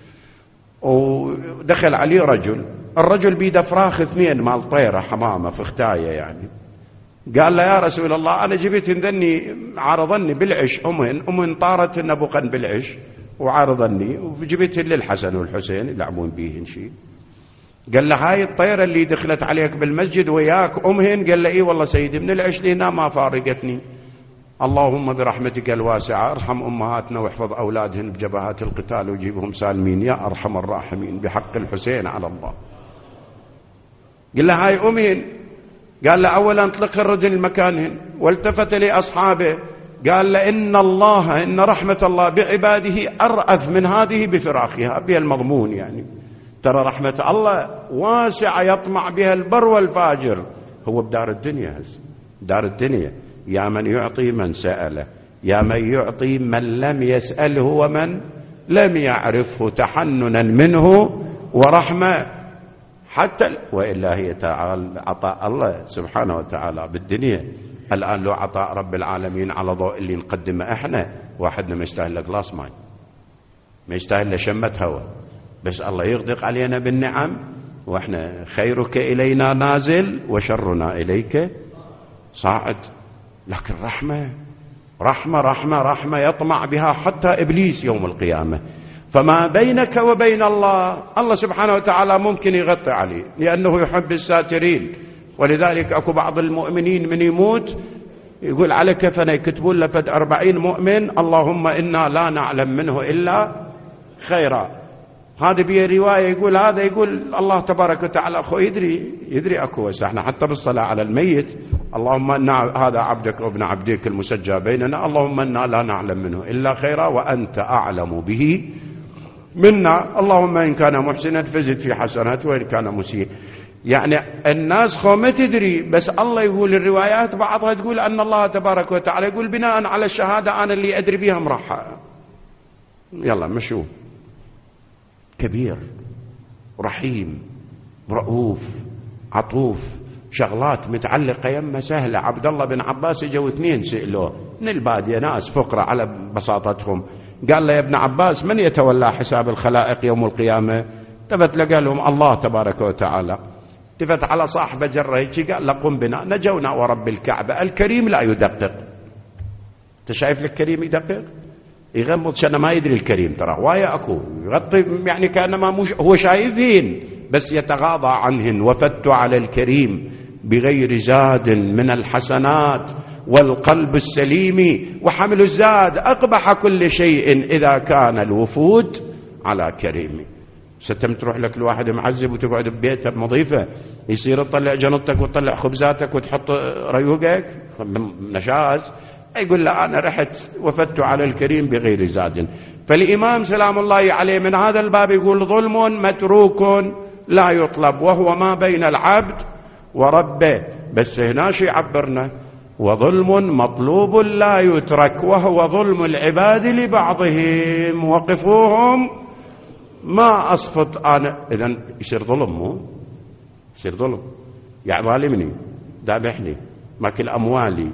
ودخل عليه رجل، الرجل بيده فراخ اثنين مال طيرة حمامة فختاية يعني، قال له يا رسول الله أنا جبت ذني عارضني بالعش أمهن أمهن طارت نبقا بالعش وعارضني وجبت للحسن والحسين يلعبون بيهن شيء. قال له هاي الطيرة اللي دخلت عليك بالمسجد وياك أمهن؟ قال له إيه والله سيدي من العش لهنا ما فارقتني. اللهم برحمتك الواسعة ارحم أمهاتنا واحفظ أولادهن بجبهات القتال وجيبهم سالمين يا أرحم الراحمين بحق الحسين على الله. قال له هاي أمهن. قال له أولا اطلق الرجل المكانهن. والتفت لأصحابه قال له إن الله إن رحمة الله بعباده أرأف من هذه بفراخها. بها المضمون يعني ترى رحمة الله واسعة يطمع بها البر والفاجر. هو بدار الدنيا هسه دار الدنيا يا من يعطي من سأله يا من يعطي من لم يسأله ومن لم يعرفه تحننا منه ورحمة حتى وإلا هي تعالى عطاء الله سبحانه وتعالى بالدنيا. الآن لو عطاء رب العالمين على ضوء اللي نقدمه احنا واحدنا ما يستاهل جلاس ماي ما يستاهل شمة هواء بس الله يغدق علينا بالنعم واحنا خيرك إلينا نازل وشرنا إليك صاعد. لكن رحمة رحمة رحمة رحمة يطمع بها حتى إبليس يوم القيامة. فما بينك وبين الله الله سبحانه وتعالى ممكن يغطي عليه لأنه يحب الساترين. ولذلك أكو بعض المؤمنين من يموت يقول على كفنه يكتبون لفد أربعين مؤمن اللهم إنا لا نعلم منه إلا خيرا. هذا بيه رواية يقول هذا يقول الله تبارك وتعالى أخو يدري يدري أكو بس احنا حتى بالصلاة على الميت اللهم إنا هذا عبدك وابن عبدك المسجى بيننا اللهم إنا لا نعلم منه إلا خيرا وأنت أعلم به منا اللهم إن كان محسنا فزد في حسناته وإن كان مسيء. يعني الناس خو ما تدري بس الله يقول الروايات بعضها تقول أن الله تبارك وتعالى يقول بناء على الشهادة أنا اللي أدري بها مرحة. يلا مشوا كبير رحيم رؤوف عطوف شغلات متعلقة يمه سهلة. عبد الله بن عباس اجوا اثنين سئلوه من البادية ناس فقراء على بساطتهم قال له يا ابن عباس من يتولى حساب الخلائق يوم القيامة؟ تبت لقال لهم الله تبارك وتعالى. تفت على صاحبه جره قال له قم بنا نجونا ورب الكعبة. الكريم لا يدقق. انت شايف الكريم يدقق يغمض شنا ما يدري الكريم ترى وايا اكو يغطي يعني كانما مش هو شايفين بس يتغاضى عنهن. وفدت على الكريم بغير زاد من الحسنات والقلب السليم وحمل الزاد أقبح كل شيء إذا كان الوفود على كريم. ستم تروح لك الواحد معذب وتقعد ببيته بمضيفة يصير تطلع جنطك وتطلع خبزاتك وتحط ريوقك نشاز يقول لا أنا رحت وفدت على الكريم بغير زاد. فالإمام سلام الله عليه من هذا الباب يقول ظلم متروك لا يطلب وهو ما بين العبد وربه. بس هنا شي يعبرنا وظلم مطلوب لا يترك وهو ظلم العباد لبعضهم وقفوهم ما أصفت أنا. إذن يصير ظلم مو يصير ظلم يعني ظالمني ذابحني ماكل أموالي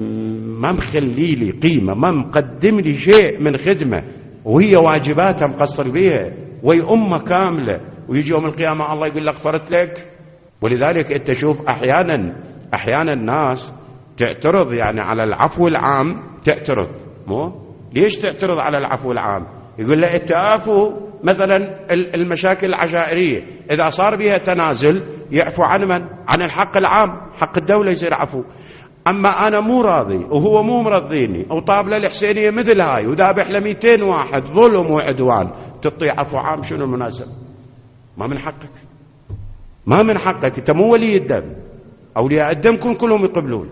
ما مخلي لي قيمة ما مقدم لي شيء من خدمة وهي واجباتها مقصر بيها وهي أمة كاملة ويجي يوم القيامة الله يقول لك فرت لك. ولذلك انت تشوف أحيانا أحيانا الناس تعترض يعني على العفو العام تعترض مو ليش تعترض على العفو العام؟ يقول له التعافو مثلا المشاكل العشائرية إذا صار بها تنازل يعفو عن من؟ عن الحق العام حق الدولة يصير عفو. أما أنا مو راضي وهو مو مرضيني وطابلة الحسينية مثل هاي ودابح ل مئتين واحد ظلم وعدوان تطيع عفو عام شنو المناسب؟ ما من حقك ما من حقك أنت مو ولي الدم أولياء الدم كن كلهم يقبلون.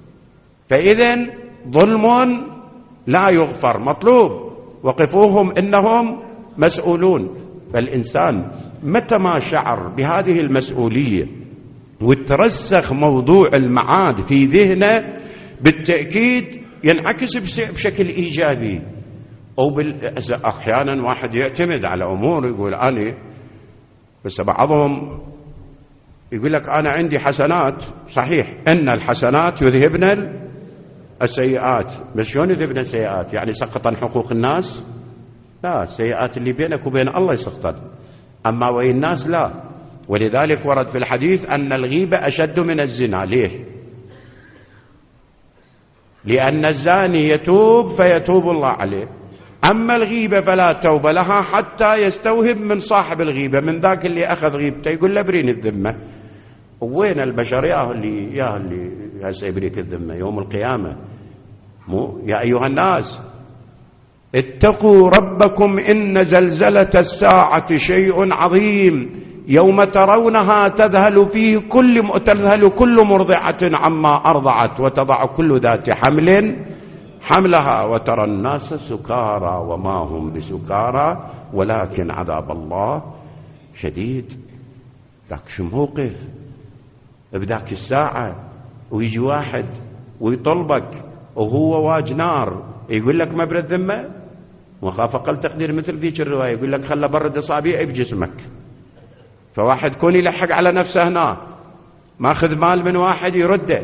فإذن ظلم لا يغفر مطلوب وقفوهم إنهم مسؤولون. فالإنسان متى ما شعر بهذه المسؤولية وترسخ موضوع المعاد في ذهنه بالتأكيد ينعكس بشكل إيجابي. أو بال... أحيانا واحد يعتمد على أمور يقول أنا بس بعضهم يقول لك أنا عندي حسنات صحيح إن الحسنات يذهبن السيئات بس شلون يذهبن السيئات؟ يعني سقطا حقوق الناس؟ لا السيئات اللي بينك وبين الله يسقطن أما وين الناس لا. ولذلك ورد في الحديث أن الغيبة أشد من الزنا. ليه؟ لأن الزاني يتوب فيتوب الله عليه، أما الغيبة فلا توبة لها حتى يستوهب من صاحب الغيبة، من ذاك اللي أخذ غيبته يقول له برين الذمة. وين البشر يا اللي يا اللي هسه يبريك الذمة يوم القيامة؟ مو يا أيها الناس اتقوا ربكم إن زلزلة الساعة شيء عظيم يوم ترونها تذهل فيه كل تذهل كل مرضعة عما أرضعت وتضع كل ذات حمل حملها وترى الناس سكارى وما هم بسكارى ولكن عذاب الله شديد. ذاك شو موقف بذاك الساعة، ويجي واحد ويطلبك وهو واج نار يقول لك مبرد ذمة، وخاف أقل تقدير مثل ذيك الرواية يقول لك خلى برد أصابعي بجسمك. فواحد كون يلحق على نفسه هنا ماخذ مال من واحد يرده،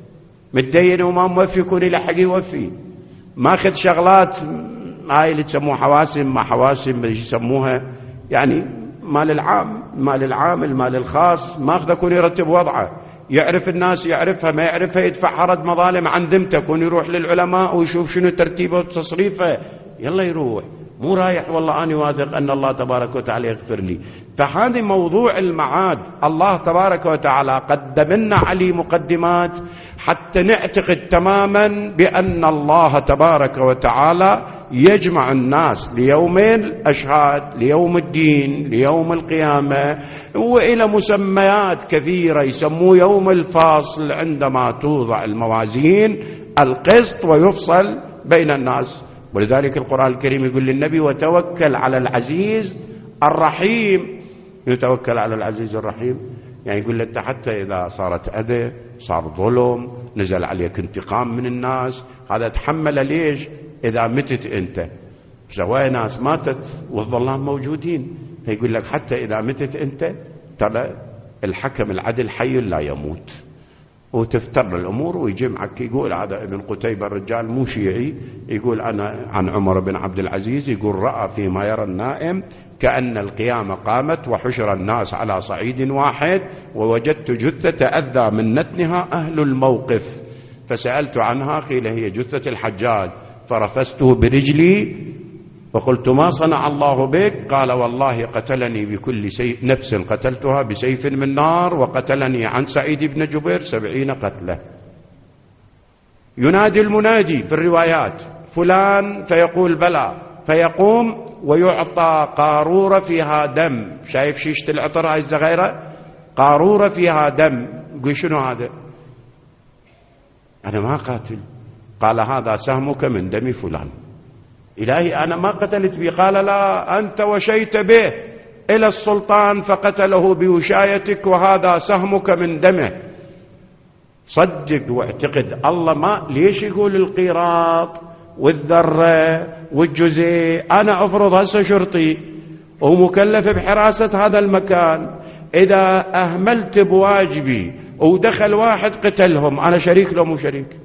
متدين وما موفي يكون يلحق يوفي، ماخذ شغلات هاي اللي تسموها حواسم ما حواسم يسموها يعني مال العام مال العام المال الخاص، ماخذ يكون يرتب وضعه، يعرف الناس يعرفها ما يعرفها يدفع حرد مظالم عن ذمته، كون يروح للعلماء ويشوف شنو ترتيبه وتصريفه يلا يروح، مو رايح والله أنا واثق أن الله تبارك وتعالى يغفر لي. فهذا موضوع المعاد الله تبارك وتعالى قدم لنا عليه مقدمات حتى نعتقد تماما بأن الله تبارك وتعالى يجمع الناس ليوم الأشهاد، ليوم الدين، ليوم القيامة، وإلى مسميات كثيرة يسموه يوم الفاصل عندما توضع الموازين القسط ويفصل بين الناس. ولذلك القرآن الكريم يقول للنبي وتوكل على العزيز الرحيم. يتوكل على العزيز الرحيم يعني يقول لك حتى إذا صارت أذى، صار ظلم، نزل عليك انتقام من الناس، هذا تحمل ليش؟ إذا متت أنت سواء ناس ماتت والظلام موجودين، فيقول لك حتى إذا متت أنت ترى الحكم العدل حي لا يموت، وتفتر الأمور ويجمعك. يقول هذا ابن قتيبة الرجال مو شيعي، يقول أنا عن عمر بن عبد العزيز يقول رأى فيما يرى النائم كأن القيامة قامت وحشر الناس على صعيد واحد ووجدت جثة أذى من نتنها أهل الموقف فسألت عنها قيل هي جثة الحجاج فرفسته برجلي فقلت ما صنع الله بك؟ قال والله قتلني بكل سيف نفس قتلتها بسيف من نار وقتلني عن سعيد بن جبير سبعين قتله. ينادي المنادي في الروايات فلان فيقول بلى، فيقوم ويعطى قارورة فيها دم. شايف شيشة العطر هاي الصغيرة؟ قارورة فيها دم. يقول شنو هذا؟ أنا ما قاتل. قال هذا سهمك من دم فلان. إلهي أنا ما قتلت به. قال لا، أنت وشيت به إلى السلطان فقتله بوشايتك وهذا سهمك من دمه. صدق واعتقد. الله ما ليش يقول القيراط والذرة والجزء؟ أنا أفرض هسه شرطي ومكلف بحراسة هذا المكان، إذا أهملت بواجبي ودخل واحد قتلهم أنا شريك لو مو شريك؟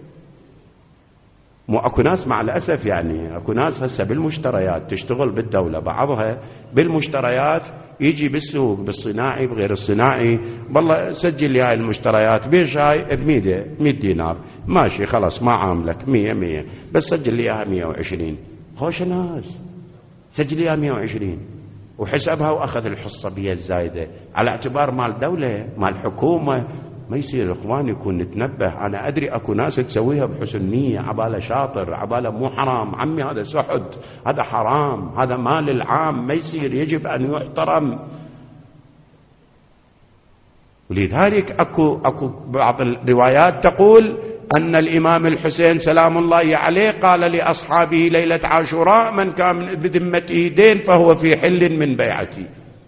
مو اكو ناس مع الاسف يعني اكو ناس هسه بالمشتريات تشتغل بالدوله بعضها بالمشتريات يجي بالسوق بالصناعي بغير الصناعي والله سجل لي هاي المشتريات بيش هاي بمية دينار ماشي خلاص ما عاملك مية مية بس سجل لي اياها مية وعشرين. خوش ناس سجل لي اياها مية وعشرين وحسبها واخذ الحصه بيها الزايده على اعتبار مال دوله مال حكومه. ما يصير اخواني يكون نتنبه. انا ادري اكو ناس تسويها بحسن نيه عباله شاطر عباله مو حرام. عمي هذا سحد هذا حرام هذا مال العام ما يصير يجب ان يحترم. ولذلك اكو اكو بعض الروايات تقول ان الامام الحسين سلام الله عليه قال لاصحابه ليله عاشوراء من كان بذمته دين فهو في حل من بيعتي.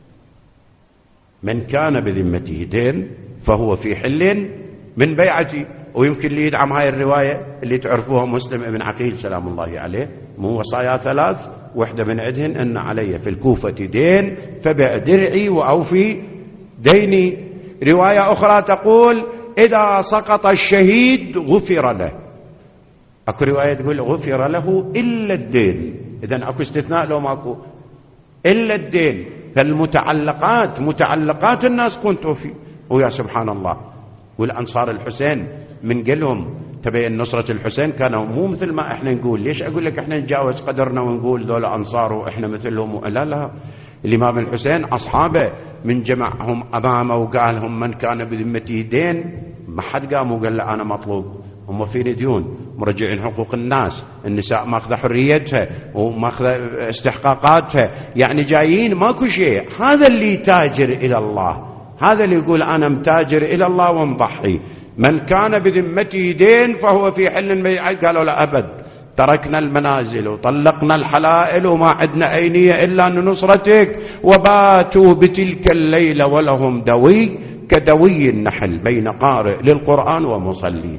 من كان بذمته دين فهو في حل من بيعتي. ويمكن لي يدعم هاي الرواية اللي تعرفوها مسلم ابن عقيل سلام الله عليه مو وصايا ثلاث واحدة من عدهن أن علي في الكوفة دين فبع درعي وأوفي ديني. رواية أخرى تقول إذا سقط الشهيد غفر له. أكو رواية تقول غفر له إلا الدين. إذن أكو استثناء لو ماكو إلا الدين. فالمتعلقات متعلقات الناس كنت توفي. ويا سبحان الله والأنصار الحسين من قلهم تبين نصرة الحسين كانوا مو مثل ما احنا نقول. ليش اقول لك احنا نتجاوز قدرنا ونقول ذول انصار واحنا مثلهم؟ لا لا، الامام الحسين اصحابه من جمعهم امامه وقال لهم من كان بذمته دين، ما حد قام وقال له انا مطلوب، هم في ديون، مرجعين حقوق الناس، النساء ماخذه حريتها وماخذه استحقاقاتها، يعني جايين ماكو شيء. هذا اللي تاجر الى الله، هذا اللي يقول انا متاجر الى الله ومضحي. من كان بذمته دين فهو في حل. قالوا لا ابد، تركنا المنازل وطلقنا الحلائل وما عندنا اي نيه الا نصرتك، وباتوا بتلك الليله ولهم دوي كدوي النحل بين قارئ للقرآن ومصلي.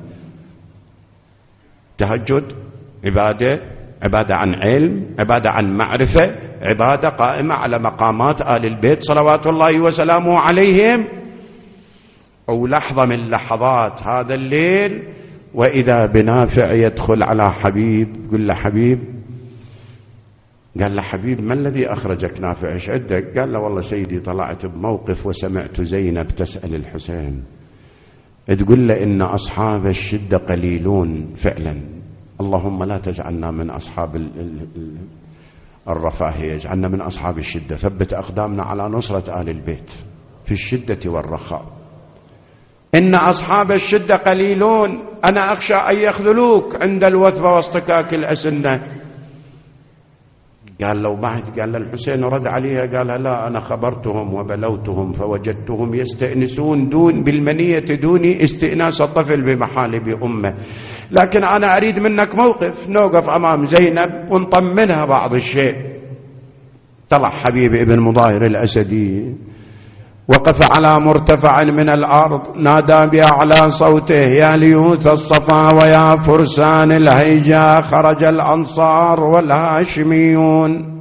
تهجد عبادة، عبادة عن علم، عبادة عن معرفة، عبادة قائمة على مقامات آل البيت صلوات الله وسلامه عليهم. أو لحظة من لحظات هذا الليل وإذا بنافع يدخل على حبيب، يقول له حبيب، قال له حبيب ما الذي أخرجك نافع، إيش عندك؟ قال له والله سيدي طلعت بموقف وسمعت زينب تسأل الحسين تقول له إن أصحاب الشدة قليلون فعلا، اللهم لا تجعلنا من أصحاب الرفاهية، اجعلنا من أصحاب الشدة، ثبت أقدامنا على نصرة آل البيت في الشدة والرخاء. إن أصحاب الشدة قليلون، أنا أخشى أن يخذلوك عند الوثبة واصطكاك الأسنة. قال لو بعد، قال الحسين رد عليها قال لا أنا خبرتهم وبلوتهم فوجدتهم يستأنسون دون بالمنية دوني استئناس الطفل بمحالب أمه، لكن أنا أريد منك موقف، نوقف أمام زينب ونطمنها بعض الشيء. طلع حبيب ابن مظاهر الأسدي وقف على مرتفع من الأرض، نادى بأعلى صوته يا ليوث الصفا ويا فرسان الهيجا، خرج الأنصار والهاشميون،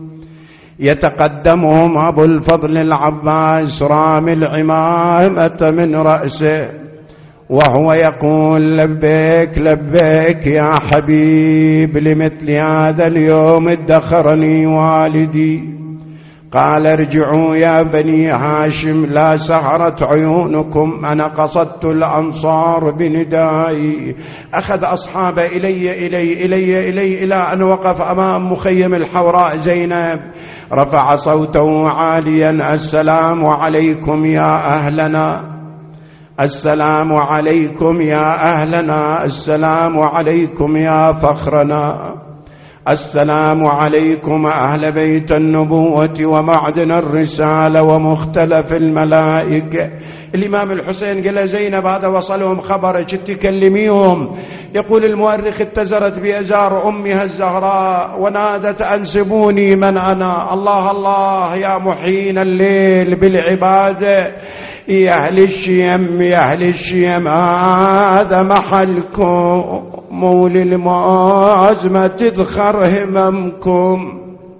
يتقدمهم أبو الفضل العباس رامي العمامة من رأسه وهو يقول لبيك لبيك يا حبيب، لمثل هذا اليوم ادخرني والدي. قال ارجعوا يا بني هاشم لا سهرت عيونكم، أنا قصدت الأنصار بندائي. أخذ أصحابه إلي إلي إلي إلي إلى أن وقف أمام مخيم الحوراء زينب، رفع صوته عاليا السلام عليكم يا أهلنا، السلام عليكم يا أهلنا، السلام عليكم يا فخرنا، السلام عليكم أهل بيت النبوة ومعدن الرسالة ومختلف الملائكة. الإمام الحسين قال زينب هذا وصلهم خبرك تكلميهم. يقول المؤرخ اتزرت بأزار أمها الزهراء ونادت أنسبوني من أنا، الله الله يا محين الليل بالعبادة، يا أهل الشيم يا أهل الشيم هذا محلكم، مول الموز ما تدخر هممكم،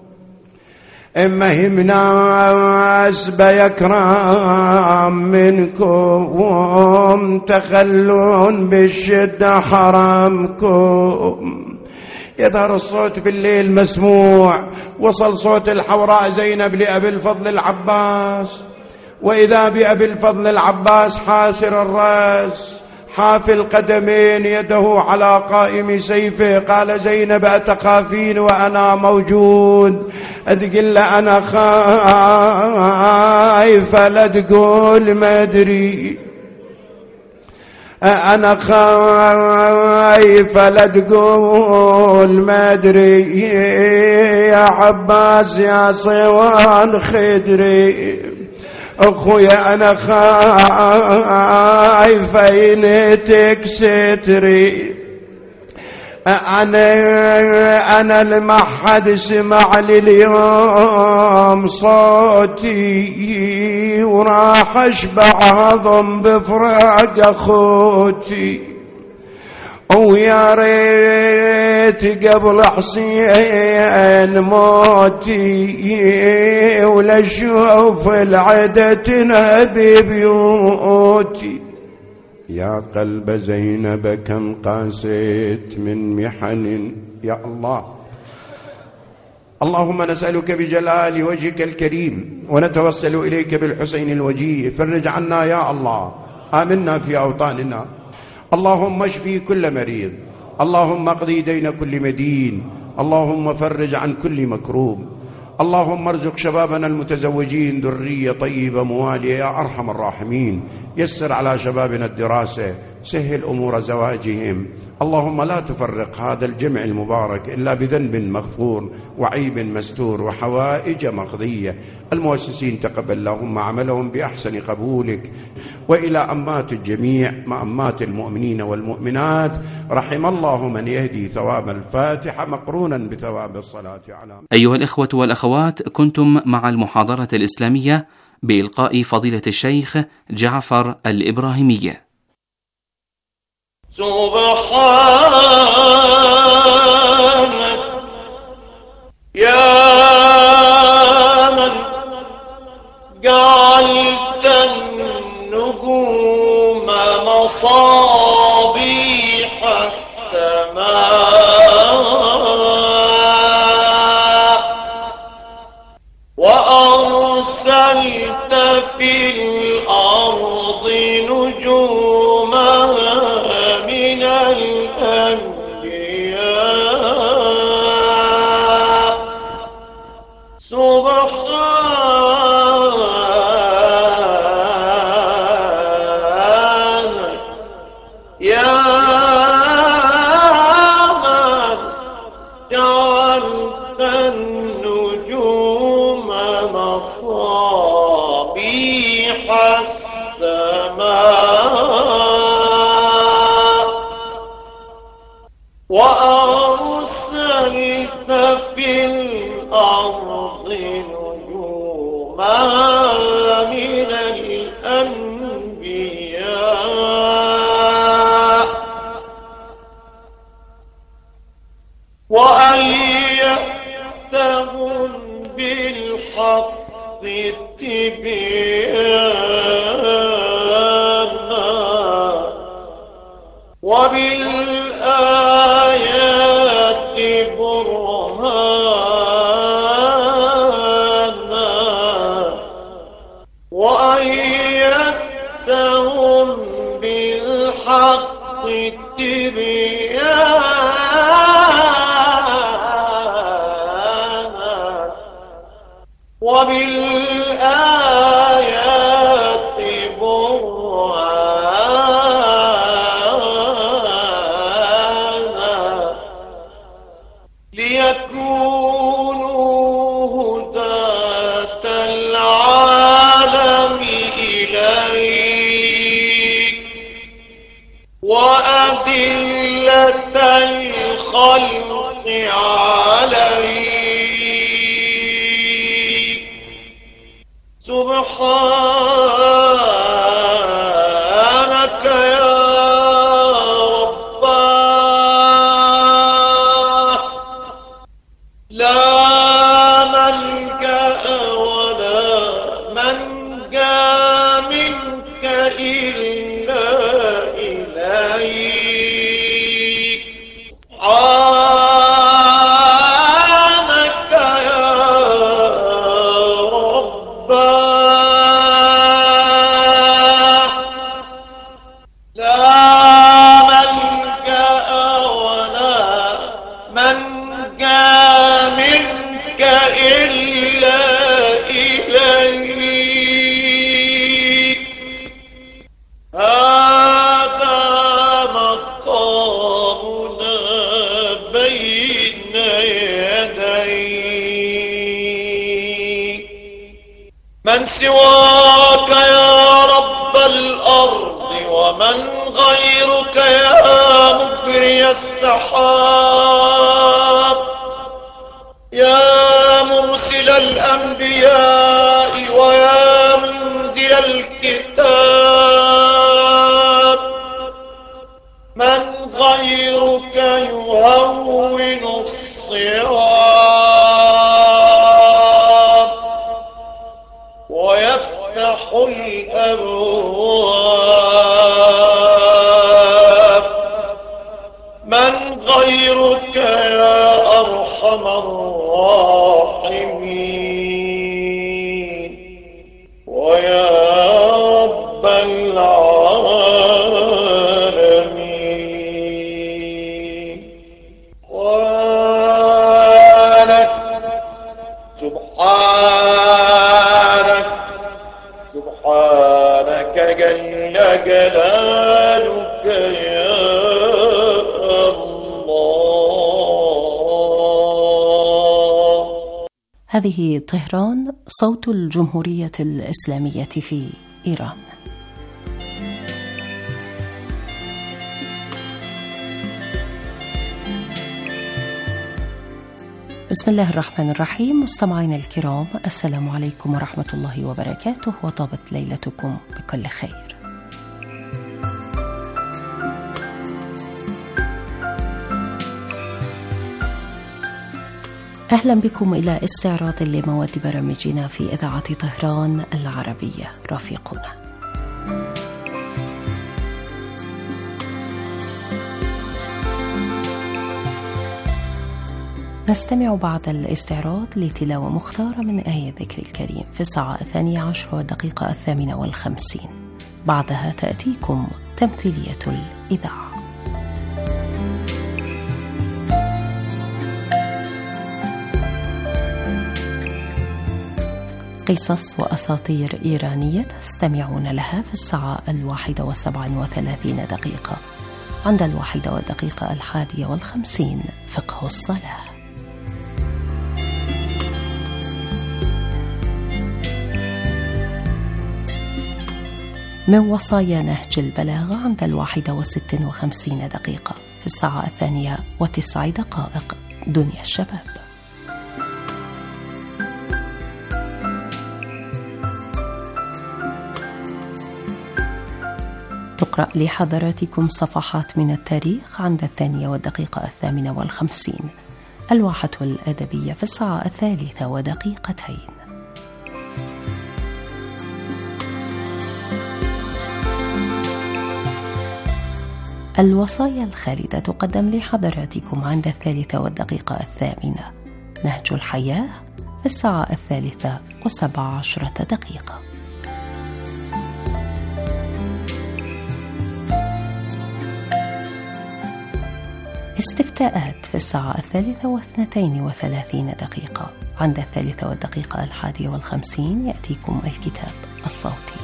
إما هم ناس بيكرام منكم، تخلون بالشدة حرامكم. يظهر الصوت بالليل مسموع، وصل صوت الحوراء زينب لأبي الفضل العباس، وإذا بأبي الفضل العباس حاسر الرأس حافي القدمين يده على قائم سيفه. قال زينب أتخافين وأنا موجود؟ أتقل أنا خايفة لا تقول ما أدري، أنا خايفة لا تقول ما أدري، يا عباس يا صوان خدري، أخويا أنا خايفة إنتك ستري، أنا أنا المحد سمع لي اليوم صوتي، وراح أشبع هضم بفراق أخوتي، ويا ريت قبل حسين موتي، ولا اشوف العدة تنهدي بيوتي. يا قلب زينب كم قاسيت من محن، يا الله. اللهم نسألك بجلال وجهك الكريم ونتوسل إليك بالحسين الوجيه، فرج عنا يا الله، آمنا في أوطاننا. اللهم اشفي كل مريض، اللهم اقضي دين كل مدين، اللهم فرج عن كل مكروب، اللهم ارزق شبابنا المتزوجين ذرية طيبة موالية يا أرحم الراحمين، يسر على شبابنا الدراسة، سهل أمور زواجهم، اللهم لا تفرق هذا الجمع المبارك إلا بذنب مغفور وعيب مستور وحوائج مقضية. المؤسسين تقبل اللهم عملهم بأحسن قبولك، وإلى أمات الجميع مأمات المؤمنين والمؤمنات، رحم الله من يهدي ثواب الفاتحة مقرونا بثواب الصلاة على. أيها الإخوة والأخوات، كنتم مع المحاضرة الإسلامية بإلقاء فضيلة الشيخ جعفر الإبراهيمي. سبحانك يا من جعلت النجوم مصابيح السماء، وأرسلت في الأرض نجوما من الأنبياء. سبحانك يا من جعلت النجوم مصابيح السماء، وأرسلت في الأرض نجوما من الأنبياء، وأيدتهم بالحق تبيانا، وبالآيات برهانا، وأيدتهم بالحق تبيانا، وبالآيات برهانا، ليكونوا هداة العالم إليك، وأدلة الخلق عليك. سبحانك يا رباه، لا ملجأ ولا منجا منك إلا إليك. سبحانك يا رباه، لا ملجأ ولا منجا منك إلا إليك. هذا مقامنا بين يديك. من سواك يا رب الأرض، ومن غيرك يا مجري السحاب، يا مرسل الأنبياء ويا منزل الكتاب. من غيرك يهون الصعاب ويفتح الأبواب. من غيرك يا أرحم الراحمين ويا رب العالمين. سبحانك جل جلالك يا الله. هذه طهران، صوت الجمهورية الإسلامية في إيران. بسم الله الرحمن الرحيم. مستمعينا الكرام، السلام عليكم ورحمة الله وبركاته، وطابت ليلتكم بكل خير. أهلا بكم إلى استعراض لمواد برامجنا في إذاعة طهران العربية. رافقونا. نستمع بعد الاستعراض لتلاوة مختارة من آية ذكر الكريم في الساعة الثانية عشر والدقيقة الثامنة والخمسين. بعدها تأتيكم تمثيلية الإذاعة. قصص وأساطير إيرانية تستمعون لها في الساعة الواحدة وسبع وثلاثين دقيقة. عند الواحدة والدقيقة الحادية والخمسين فقه الصلاة. من وصايا نهج البلاغة عند الواحدة وست وخمسين دقيقة. في الساعة الثانية وتسع دقائق دنيا الشباب. تقرأ لحضراتكم صفحات من التاريخ عند الثانية والدقيقة الثامنة والخمسين. الواحة الأدبية في الساعة الثالثة ودقيقتين. الوصايا الخالدة تقدم لحضراتكم عند الثالثة والدقيقة الثامنة. نهج الحياة في الساعة الثالثة وسبع عشرة دقيقة. استفتاءات في الساعة الثالثة واثنتين وثلاثين دقيقة. عند الثالثة والدقيقة الحادية والخمسين يأتيكم الكتاب الصوتي.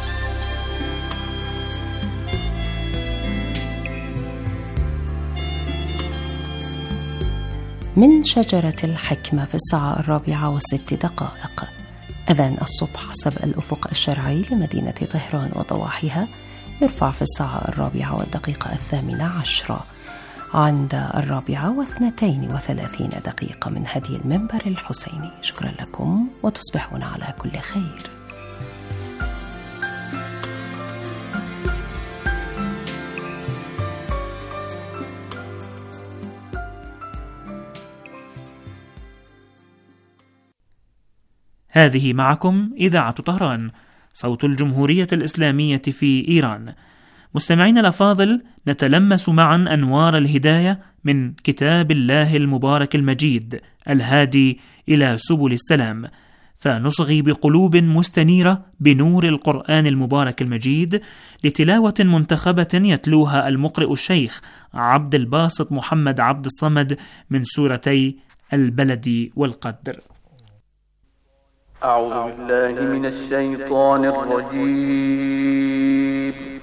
من شجرة الحكمة في الساعة الرابعة وست دقائق. أذان الصبح حسب الأفق الشرعي لمدينة طهران وضواحيها يرفع في الساعة الرابعة والدقيقة الثامنة عشرة. عند الرابعة واثنتين وثلاثين دقيقة من هدي المنبر الحسيني. شكرا لكم وتصبحون على كل خير. هذه معكم إذاعة طهران، صوت الجمهورية الإسلامية في إيران. مستمعين الأفاضل، نتلمس معا أنوار الهداية من كتاب الله المبارك المجيد الهادي إلى سبل السلام، فنصغي بقلوب مستنيرة بنور القرآن المبارك المجيد لتلاوة منتخبة يتلوها المقرئ الشيخ عبد الباسط محمد عبد الصمد من سورتي البلد والقدر. أعوذ بالله من الشيطان الرجيم.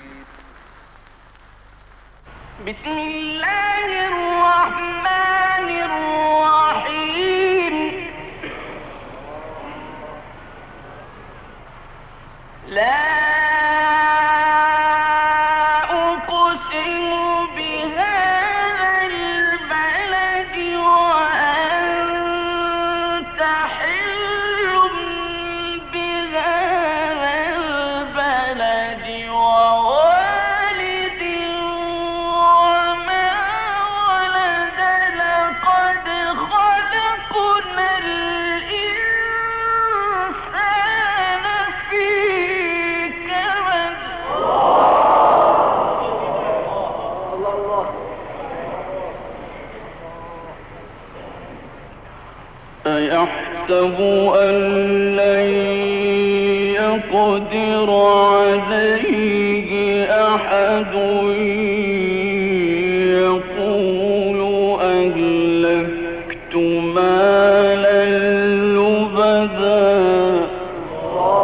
بسم الله الرحمن الرحيم. لا أيحسب أن لن يقدر عليه أحد